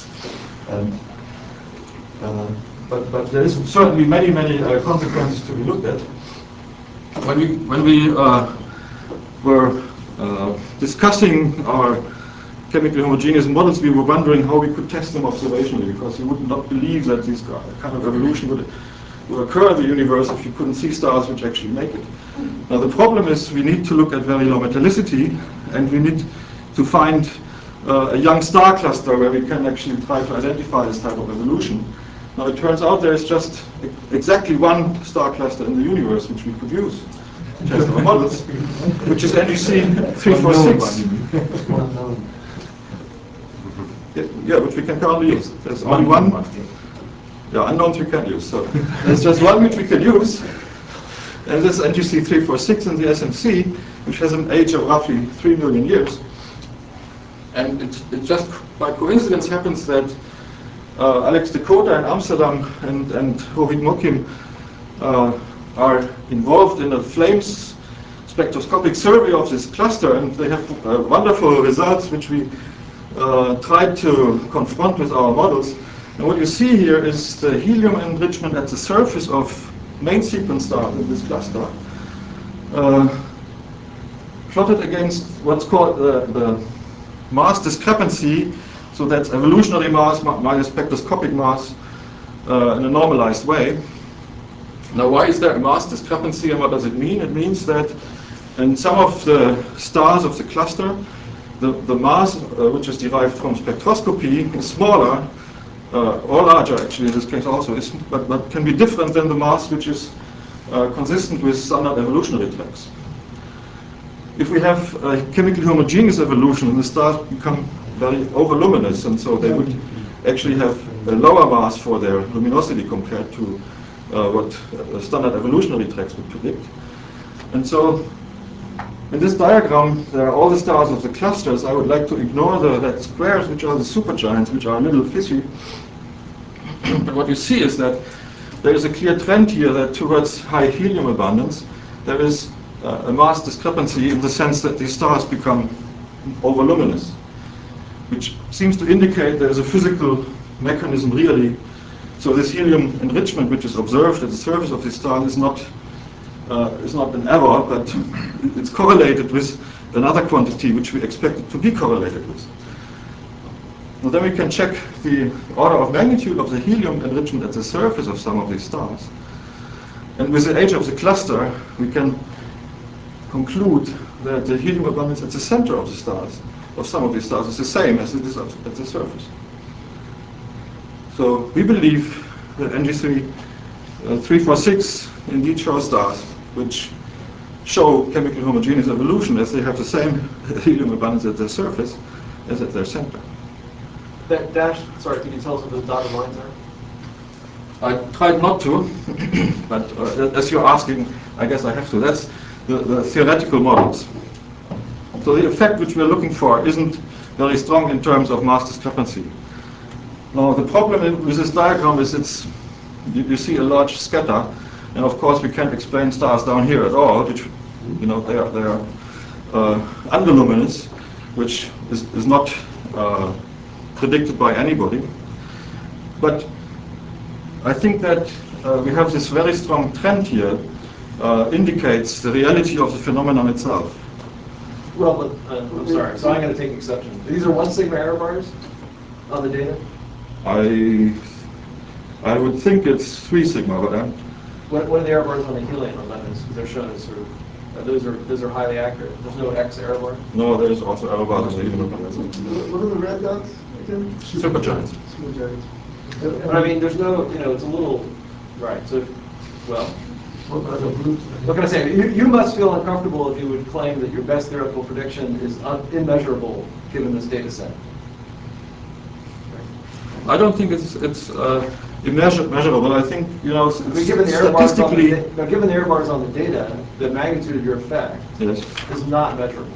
But there is certainly many consequences to be looked at. When we were discussing our chemically homogeneous models, we were wondering how we could test them observationally, because you would not believe that this kind of evolution would occur in the universe if you couldn't see stars which actually make it. Now the problem is we need to look at very low metallicity, and we need to find a young star cluster where we can actually try to identify this type of evolution. Now it turns out there is just exactly one star cluster in the universe which we could use to test our models, which is NGC 346. Yeah, which we can currently use. There's only one. Yeah, unknowns we can use. So there's just one which we can use, and this is NGC 346 in the SMC, which has an age of roughly 3 million years. And it just by coincidence happens that Alex Dakota in Amsterdam and Hovit Mokim are involved in a flames spectroscopic survey of this cluster, and they have wonderful results which we tried to confront with our models. And what you see here is the helium enrichment at the surface of main sequence stars in this cluster, plotted against what's called the mass discrepancy. So that's evolutionary mass minus spectroscopic mass in a normalized way. Now, why is there a mass discrepancy, and what does it mean? It means that in some of the stars of the cluster, the mass which is derived from spectroscopy is smaller, or larger actually in this case also, but can be different than the mass which is consistent with standard evolutionary tracks. If we have a chemically homogeneous evolution, the stars become very overluminous, and so they would actually have a lower mass for their luminosity compared to what standard evolutionary tracks would predict. And so in this diagram, there are all the stars of the clusters. I would like to ignore the red squares, which are the supergiants, which are a little fishy. But what you see is that there is a clear trend here that towards high helium abundance, there is a mass discrepancy in the sense that these stars become overluminous, which seems to indicate there is a physical mechanism really. So this helium enrichment, which is observed at the surface of this star, is not an error, but it's correlated with another quantity which we expect it to be correlated with. Now then we can check the order of magnitude of the helium enrichment at the surface of some of these stars. And with the age of the cluster, we can conclude that the helium abundance at the center of the stars, of some of these stars, is the same as it is at the surface. So we believe that NGC 346 indeed shows stars which show chemical homogeneous evolution, as they have the same helium abundance at their surface as at their center. That dash, sorry, can you tell us what those dotted lines are? I tried not to, but as you're asking, I guess I have to. That's the theoretical models. So the effect which we're looking for isn't very strong in terms of mass discrepancy. Now the problem with this diagram is you see a large scatter, and of course we can't explain stars down here at all, which they are underluminous, which is not predicted by anybody. But I think that we have this very strong trend here, indicates the reality of the phenomenon itself. Well, but I'm sorry, so I'm going to take exception. These are 1 sigma error bars on the data? I would think it's 3 sigma, but What are the error bars on the helium 11s? Because they're shown as sort of, those are highly accurate. There's no X error bar? No, there's also error bars on the helium. What are the red dots again? Supergiants. Supergiants. But I mean, there's no, it's a little, right, so, well, what can I say? You must feel uncomfortable if you would claim that your best theoretical prediction is immeasurable given this data set. I don't think it's immeasurable. I think, given the statistically... given the error bars on the data, the magnitude of your effect is not measurable.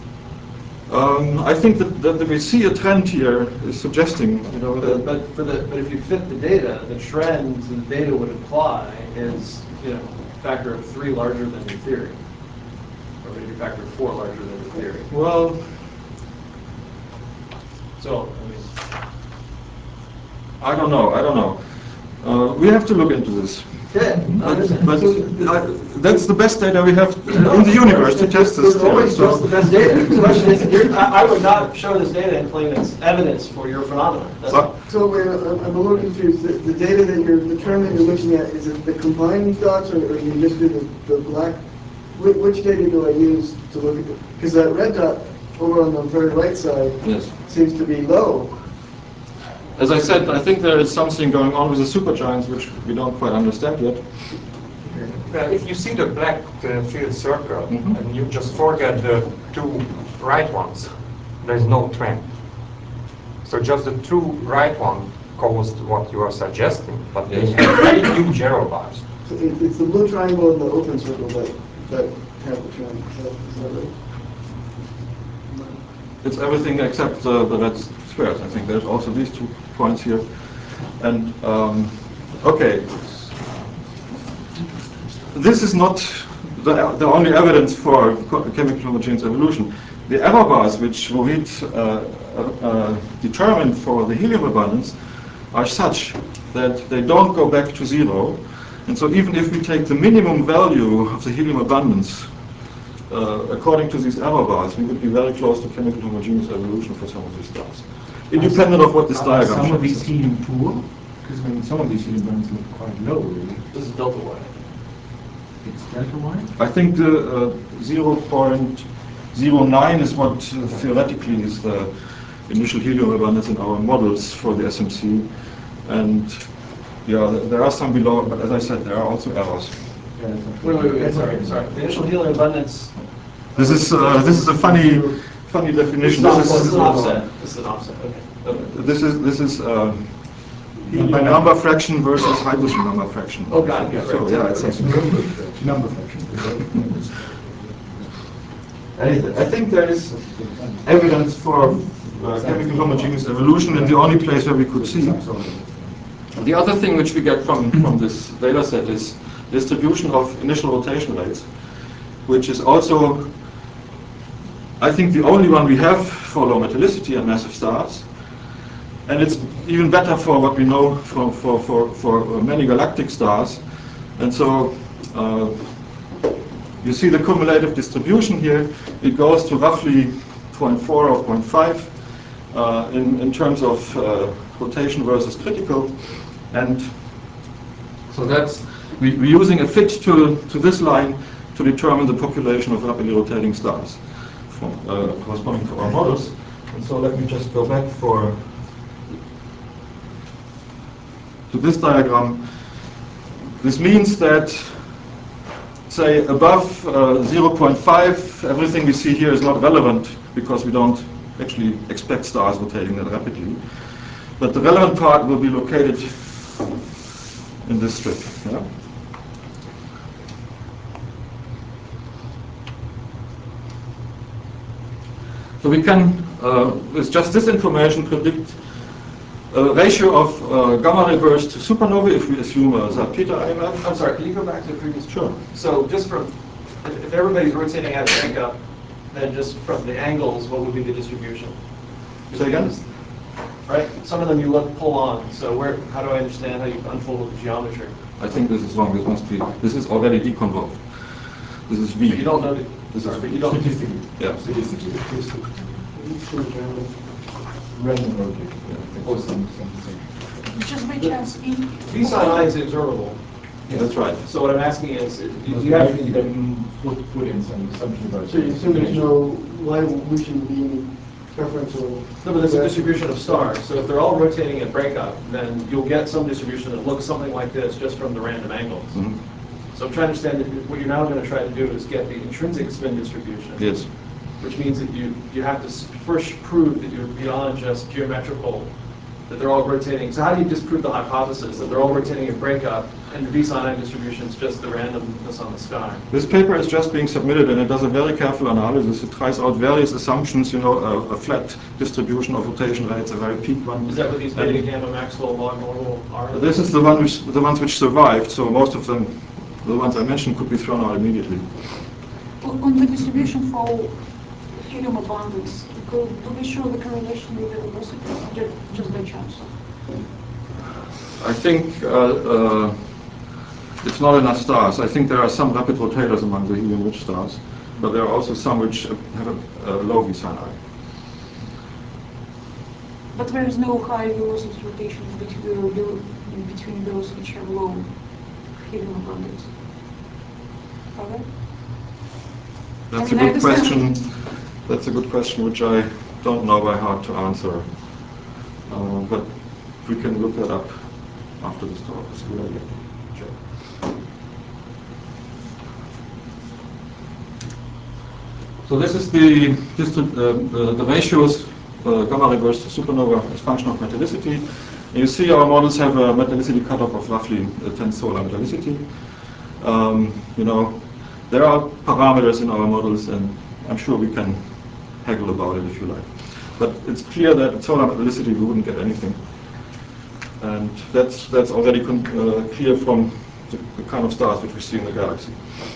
I think that we see a trend here is suggesting, But if you fit the data, the trend the data would imply is, a factor of 3 larger than your theory, or maybe a factor of 4 larger than your theory. Well, so I don't know. We have to look into this. Yeah, but that's the best data we have in the universe to test this. It's always just the best data. The question is, I would not show this data and claim it's evidence for your phenomenon. So wait, I'm a little confused. The data that the term that you're looking at, is it the combined dots, or do you just do the black? Which data do I use to look at it? Because that red dot over on the very right side seems to be low. as I said, I think there is something going on with the supergiants which we don't quite understand yet. If you see the black field circle and you just forget the two right ones, there's no trend. So just the two right one caused what you are suggesting, but they have very huge error bars. So it's the blue triangle and the open circle that have the trend. Is that right? It's everything except the red squares. I think there's also these 2 points here. And okay, this is not the only evidence for chemical homogeneous evolution. The error bars which Rohit determined for the helium abundance are such that they don't go back to 0. And so even if we take the minimum value of the helium abundance according to these error bars, we would be very close to chemical homogeneous evolution for some of these stars, independent of what this diagram shows. Some of these helium poor? Because I mean, some of these helium bands look quite low, really. This is delta Y. It's delta Y? I think the 0.09 is what theoretically is the initial helium abundance in our models for the SMC. And yeah, there are some below, but as I said, there are also errors. Wait, sorry. The initial helium abundance. This is a funny definition. This is an offset. This is an offset. Okay. This is my number fraction versus hydrogen number fraction. Oh, got it. So yeah, it's something. Number fraction. I think there is evidence for chemical homogeneous evolution in the only place where we could see. The other thing which we get from this data set is distribution of initial rotation rates, which is also, I think, the only one we have for low metallicity and massive stars. And it's even better for what we know for many galactic stars. And so you see the cumulative distribution here. It goes to roughly 0.4 or 0.5 in terms of rotation versus critical. And so that's, we're using a fit to this line to determine the population of rapidly rotating stars corresponding to our models. And so let me just go back to this diagram. This means that, say, above 0.5, everything we see here is not relevant because we don't actually expect stars rotating that rapidly. But the relevant part will be located in this strip. Yeah? So we can, with just this information, predict a ratio of gamma reversed supernovae if we assume a salpeter IMF. I'm sorry, can you go back to the previous? Sure. So just from, if everybody's rotating at a breakup, then just from the angles, what would be the distribution? Say again? Right? Some of them you pull on. So how do I understand how you unfold the geometry? I think this is wrong. This is already deconvolved. This is V. So you don't know this is you don't statistically. Yeah. Statistically. Random rotation. Just by chance, V sine I is observable. Yeah, that's right. So what I'm asking is, do You have to then put in some assumption about. So you assume there's no line evolution being preferential. No, but there's a distribution of stars. So if they're all rotating at breakup, then you'll get some distribution that looks something like this just from the random angles. Mm-hmm. So I'm trying to understand that what you're now going to try to do is get the intrinsic spin distribution. Yes. Which means that you have to first prove that you're beyond just geometrical, that they're all rotating. So how do you disprove the hypothesis that they're all rotating at breakup and the V sine I distribution is just the randomness on the sky? This paper is just being submitted and it does a very careful analysis. It tries out various assumptions, a flat distribution of rotation rates, a very peak one. Is that what these beta, gamma, Maxwell, log normal are? This is the ones which survived, so most of them, the ones I mentioned, could be thrown out immediately. on the distribution for helium abundance, do we show the correlation with the velocity just by chance? I think it's not enough stars. I think there are some rapid rotators among the helium-rich stars, but there are also some which have a low V sine I. But there is no high velocity rotation between those which have low helium abundance. Are there? That's a good question. That's a good question which I don't know by heart to answer. But if we can look that up after this talk, it's a good idea. Check. So this is the ratios gamma ray burst to supernova as function of metallicity. And you see our models have a metallicity cutoff of roughly 10 solar metallicity. You know, there are parameters in our models, and I'm sure we can haggle about it if you like. But it's clear that at solar metallicity we wouldn't get anything. And that's already clear from the kind of stars which we see in the galaxy.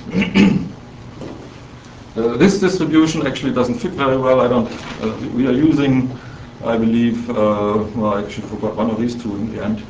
This distribution actually doesn't fit very well. We are using, I believe, well, I actually forgot one of these two in the end.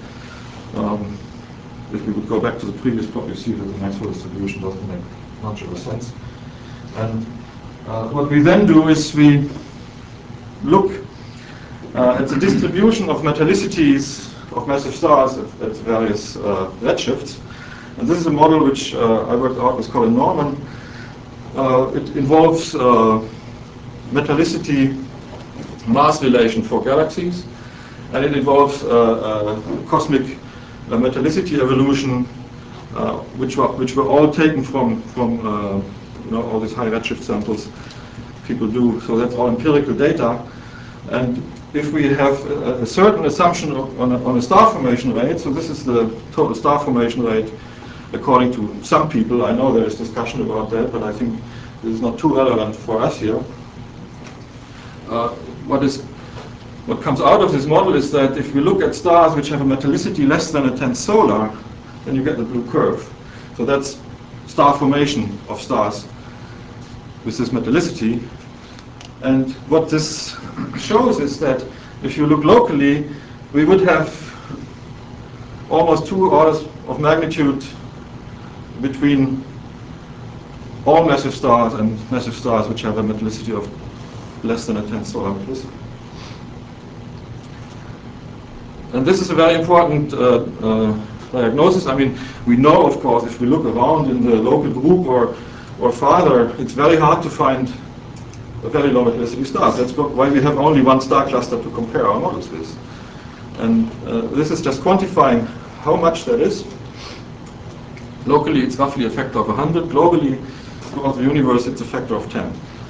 If we would go back to the previous plot, you see that the Maxwell distribution doesn't make much of a sense. And what we then do is we look at the distribution of metallicities of massive stars at various redshifts. And this is a model which I worked out with Colin Norman. It involves metallicity mass relation for galaxies, and it involves cosmic metallicity evolution, which were all taken from you know, all these high redshift samples people do. So that's all empirical data. And if we have a certain assumption on a star formation rate, so this is the total star formation rate according to some people. I know there is discussion about that, but I think this is not too relevant for us here. What comes out of this model is that if we look at stars which have a metallicity less than a 10th solar, then you get the blue curve. So that's star formation of stars with this metallicity. And what this shows is that if you look locally, we would have almost 2 orders of magnitude between all massive stars and massive stars which have a metallicity of less than a 10th solar metallicity. And this is a very important diagnosis. I mean, we know, of course, if we look around in the local group or farther, it's very hard to find a very low metallicity stars. That's why we have only one star cluster to compare our models with. And this is just quantifying how much that is. Locally, it's roughly a factor of 100. Globally, throughout the universe, it's a factor of 10.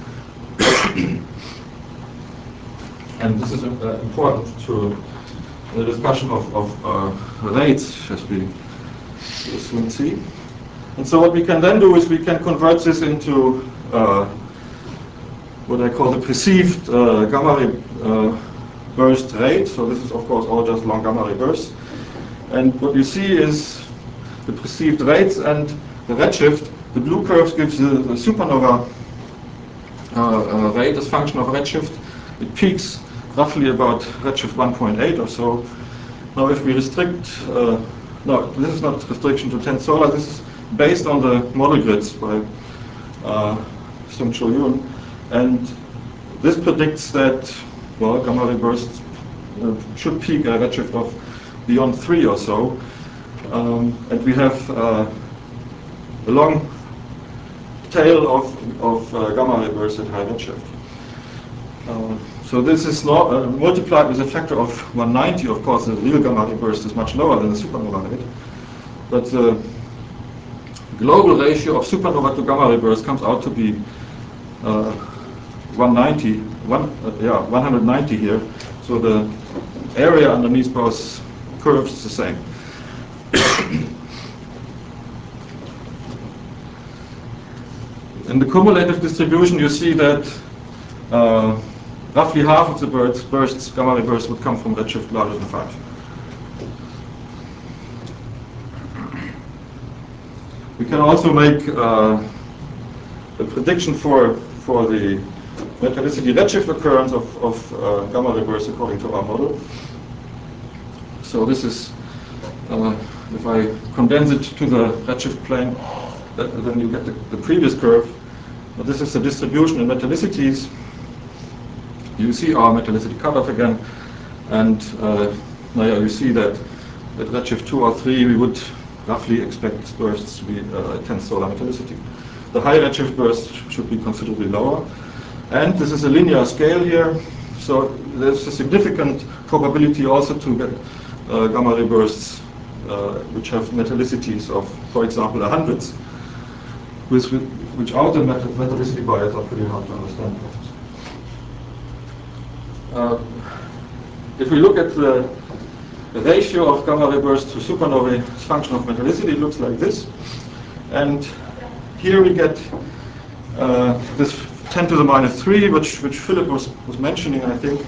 And this is important to the discussion of rates, as we will soon see. And so what we can then do is we can convert this into what I call the perceived gamma ray burst rate. So this is, of course, all just long gamma ray bursts. And what you see is the perceived rates and the redshift. The blue curves gives the supernova rate as function of redshift. It peaks roughly about redshift 1.8 or so. Now if we restrict, no, this is not restriction to 10 solar, this is based on the model grids by Seung-Chul Yoon. And this predicts that, well, gamma ray bursts should peak at a redshift of beyond 3 or so. And we have a long tail of gamma ray bursts at high redshift. So this is not multiplied with a factor of 190. Of course, the real gamma ray burst is much lower than the supernova rate. But the global ratio of supernova to gamma ray burst comes out to be 190 here. So the area underneath both curves is the same. In the cumulative distribution, you see that roughly half of the bursts, gamma ray bursts, would come from redshift larger than 5. We can also make a prediction for the metallicity redshift occurrence of gamma ray bursts according to our model. So this is, if I condense it to the redshift plane, then you get the previous curve. But this is the distribution in metallicities. You see our metallicity cutoff again, and now you see that at redshift 2 or 3 we would roughly expect bursts to be 10 solar metallicity. The high redshift bursts should be considerably lower, and this is a linear scale here, so there's a significant probability also to get gamma ray bursts which have metallicities of, for example, hundreds, without the metallicity bias are pretty hard to understand. If we look at the ratio of gamma ray bursts to supernovae as a function of metallicity, it looks like this. And here we get this 10 to the minus 3, which Philip was mentioning, I think.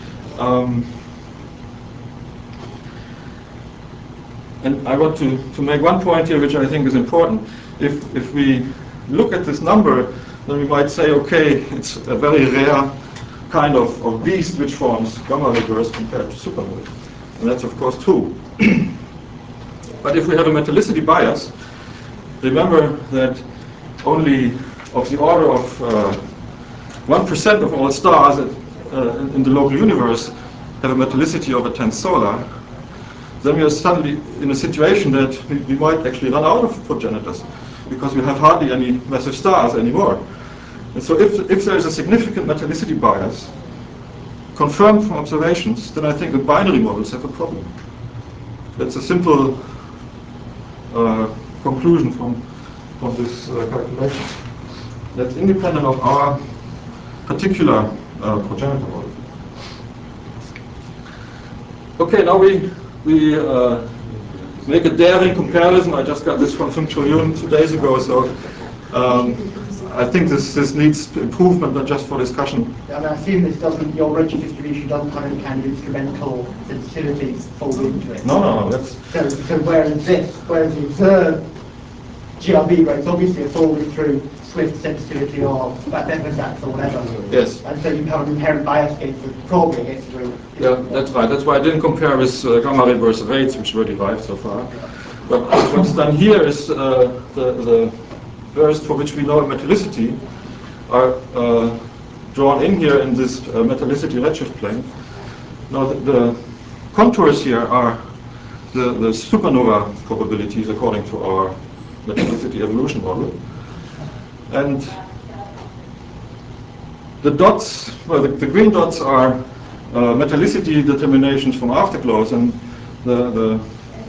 And I want to make one point here, which I think is important. If we look at this number, then we might say, okay, it's a very rare kind of beast which forms gamma ray bursts compared to supernovae. And that's of course true. But if we have a metallicity bias, remember that only of the order of 1% of all stars in the local universe have a metallicity over 10 solar. Then we are suddenly in a situation that we might actually run out of progenitors because we have hardly any massive stars anymore. And so if there is a significant metallicity bias confirmed from observations, then I think the binary models have a problem. That's a simple conclusion from this calculation. That's independent of our particular progenitor model. Okay, now we make a daring comparison. I just got this from Feng Yun 2 days ago, so I think this needs improvement, not just for discussion. And I assume this doesn't, your redshift distribution doesn't have any kind of instrumental sensitivities folded into it. No, that's... So whereas the observed GRB rates obviously are folded through Swift sensitivity or Bepensats or whatever. Yes. And so you have an inherent bias against the probably against the Yeah, that's right. That's why I didn't compare with gamma ray burst rates, which were derived so far. But what's done here is the burst for which we know a metallicity are drawn in here in this metallicity redshift plane. Now the contours here are the supernova probabilities according to our metallicity evolution model. And the dots, well, the green dots are metallicity determinations from afterglows, and the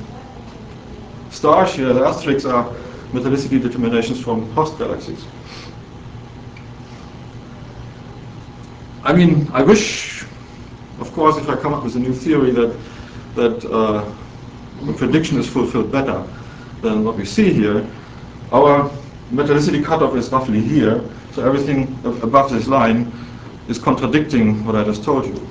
stars here, the asterisks, are metallicity determinations from host galaxies. I mean, I wish, of course, if I come up with a new theory that the prediction is fulfilled better than what we see here. Our metallicity cutoff is roughly here, so everything above this line is contradicting what I just told you.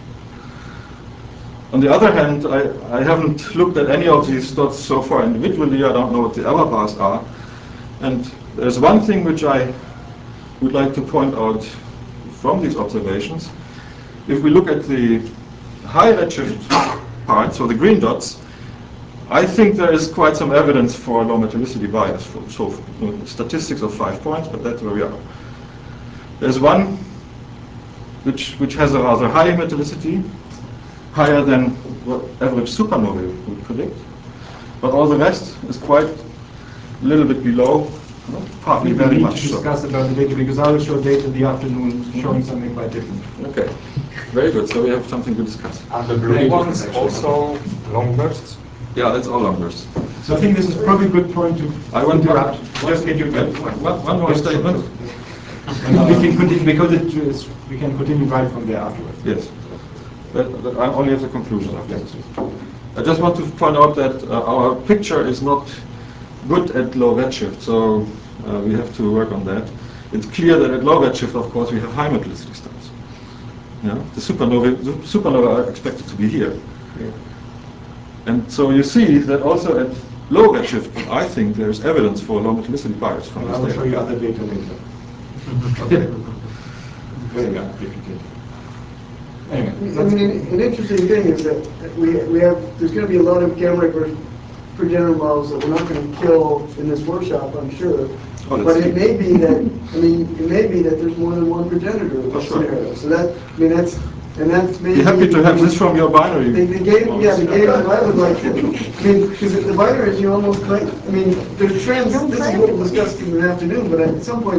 On the other hand, I haven't looked at any of these dots so far individually. I don't know what the error bars are. And there's one thing which I would like to point out from these observations. If we look at the high redshift part, so the green dots, I think there is quite some evidence for low metallicity bias. So statistics of 5 points, but that's where we are. There's one which has a rather high metallicity, higher than what average supernovae would predict. But all the rest is quite a little bit below, partly very much so. We need to discuss about the data because I will show data in the afternoon showing something quite different. Okay, very good. So we have something to discuss. Are the blue ones also long bursts? Yeah, that's all long bursts. So I think this is probably a good point to interrupt. Just get you one more statement. And we can continue because we can continue right from there afterwards. Yes. But I only have the conclusion after this. I just want to point out that our picture is not good at low redshift, so we have to work on that. It's clear that at low redshift, of course, we have high metallicity stars. Yeah? The supernovae are expected to be here. Yeah. And so you see that also at low redshift, I think there's evidence for low metallicity bias from this I will data. show you other data later. Okay. Very good. Anyway, I mean, an interesting thing is that there's going to be a lot of gamma ray burst progenitor models that we're not going to kill in this workshop, I'm sure. But it may be that there's more than one progenitor scenario. So that's maybe. Be happy to have this from your binary. The game I would like to. I mean, because the binaries you almost like. I mean, there's trends. This is what we'll discuss in the afternoon. But at some point,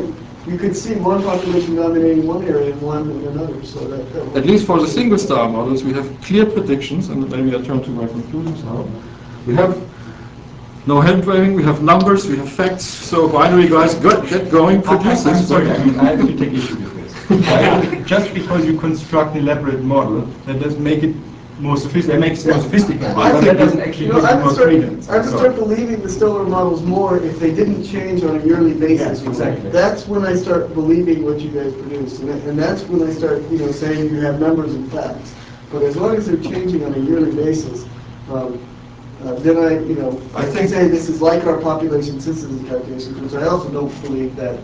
you could see one population dominating one area and one in another. So that At least for the single star models, we have clear predictions, and maybe I turn to my conclusions now. We have no hand waving, we have numbers, we have facts. So binary guys, get going, produce I'm this. sorry, I mean, I have to take issue with this. Just because you construct an elaborate model, that doesn't make it more sophisticated. That makes it more sophisticated, but that doesn't actually give it more credence. I would start believing the stellar models more if they didn't change on a yearly basis. Yes, exactly. That's when I start believing what you guys produce, and that's when I start, saying you have numbers and facts. But as long as they're changing on a yearly basis, then I think say this is like our population synthesis calculations, which I also don't believe that.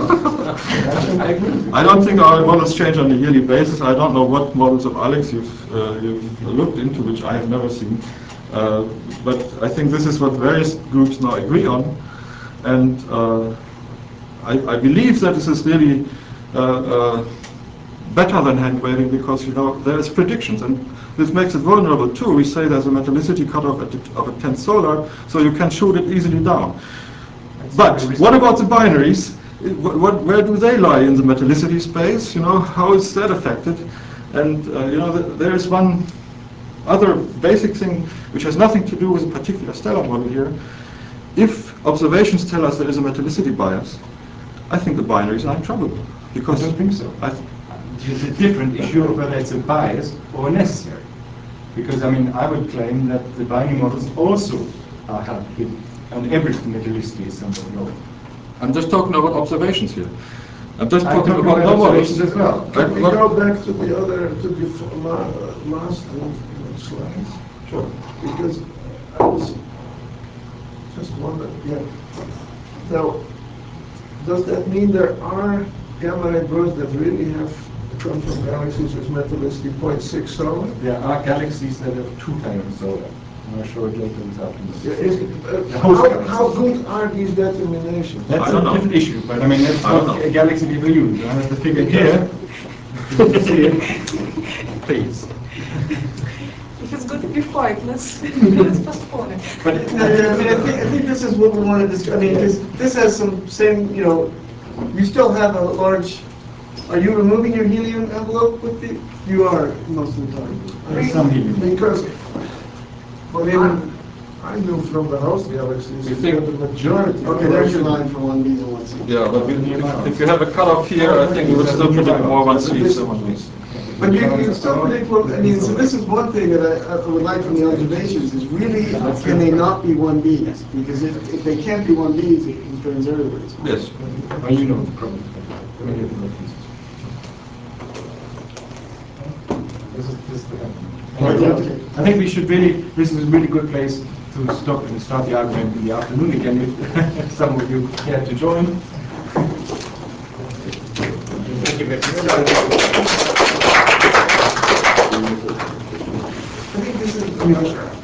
I don't think our models change on a yearly basis. I don't know what models of Alex you've looked into, which I have never seen. But I think this is what various groups now agree on. And I believe that this is really better than hand waving because, there's predictions. And this makes it vulnerable too. We say there's a metallicity cutoff of a 10 solar, so you can shoot it easily down. But what about the binaries? Where do they lie in the metallicity space? How is that affected? And there is one other basic thing which has nothing to do with a particular stellar model here. If observations tell us there is a metallicity bias, I think the binaries are in trouble. Because I don't think so. It's a different issue of whether it's a bias or necessary. Because, I would claim that the binary models also are helpful, and every metallicity is somewhat low. I'm just talking about observations here. I'm just I'm talking about about no observations models. as well. Can we go back to the last slides? Sure. Because I was just wondering, now, does that mean there are gamma ray bursts that really have come from galaxies with metallicity 0.6 solar? There are galaxies that have 2 times solar. I'll show it later this afternoon. How good are these determinations? That's a different issue, but that's not a galaxy we will use. I have the figure here. You can see it. Please. If it's going to be quiet, let's postpone it. But I think this is what we want to discuss. Because this has some same, you still have a large. Are you removing your helium envelope with the? You are most of the time. There's some helium. Because I knew from the host galaxies that the majority. Okay, there's your line for 1Bs and 1Cs. Yeah, but if you have a cutoff here, I think we would still predict more 1Cs than 1Bs. But you still predict so this is one thing that I would like from the observations is really, can they not be 1Bs? Because if they can't be 1Bs, it constrains everybody. Yes. Well, you know the problem. This is the I think we should this is a really good place to stop and start the argument in the afternoon again if some of you care to join. Thank you very much. I think this is,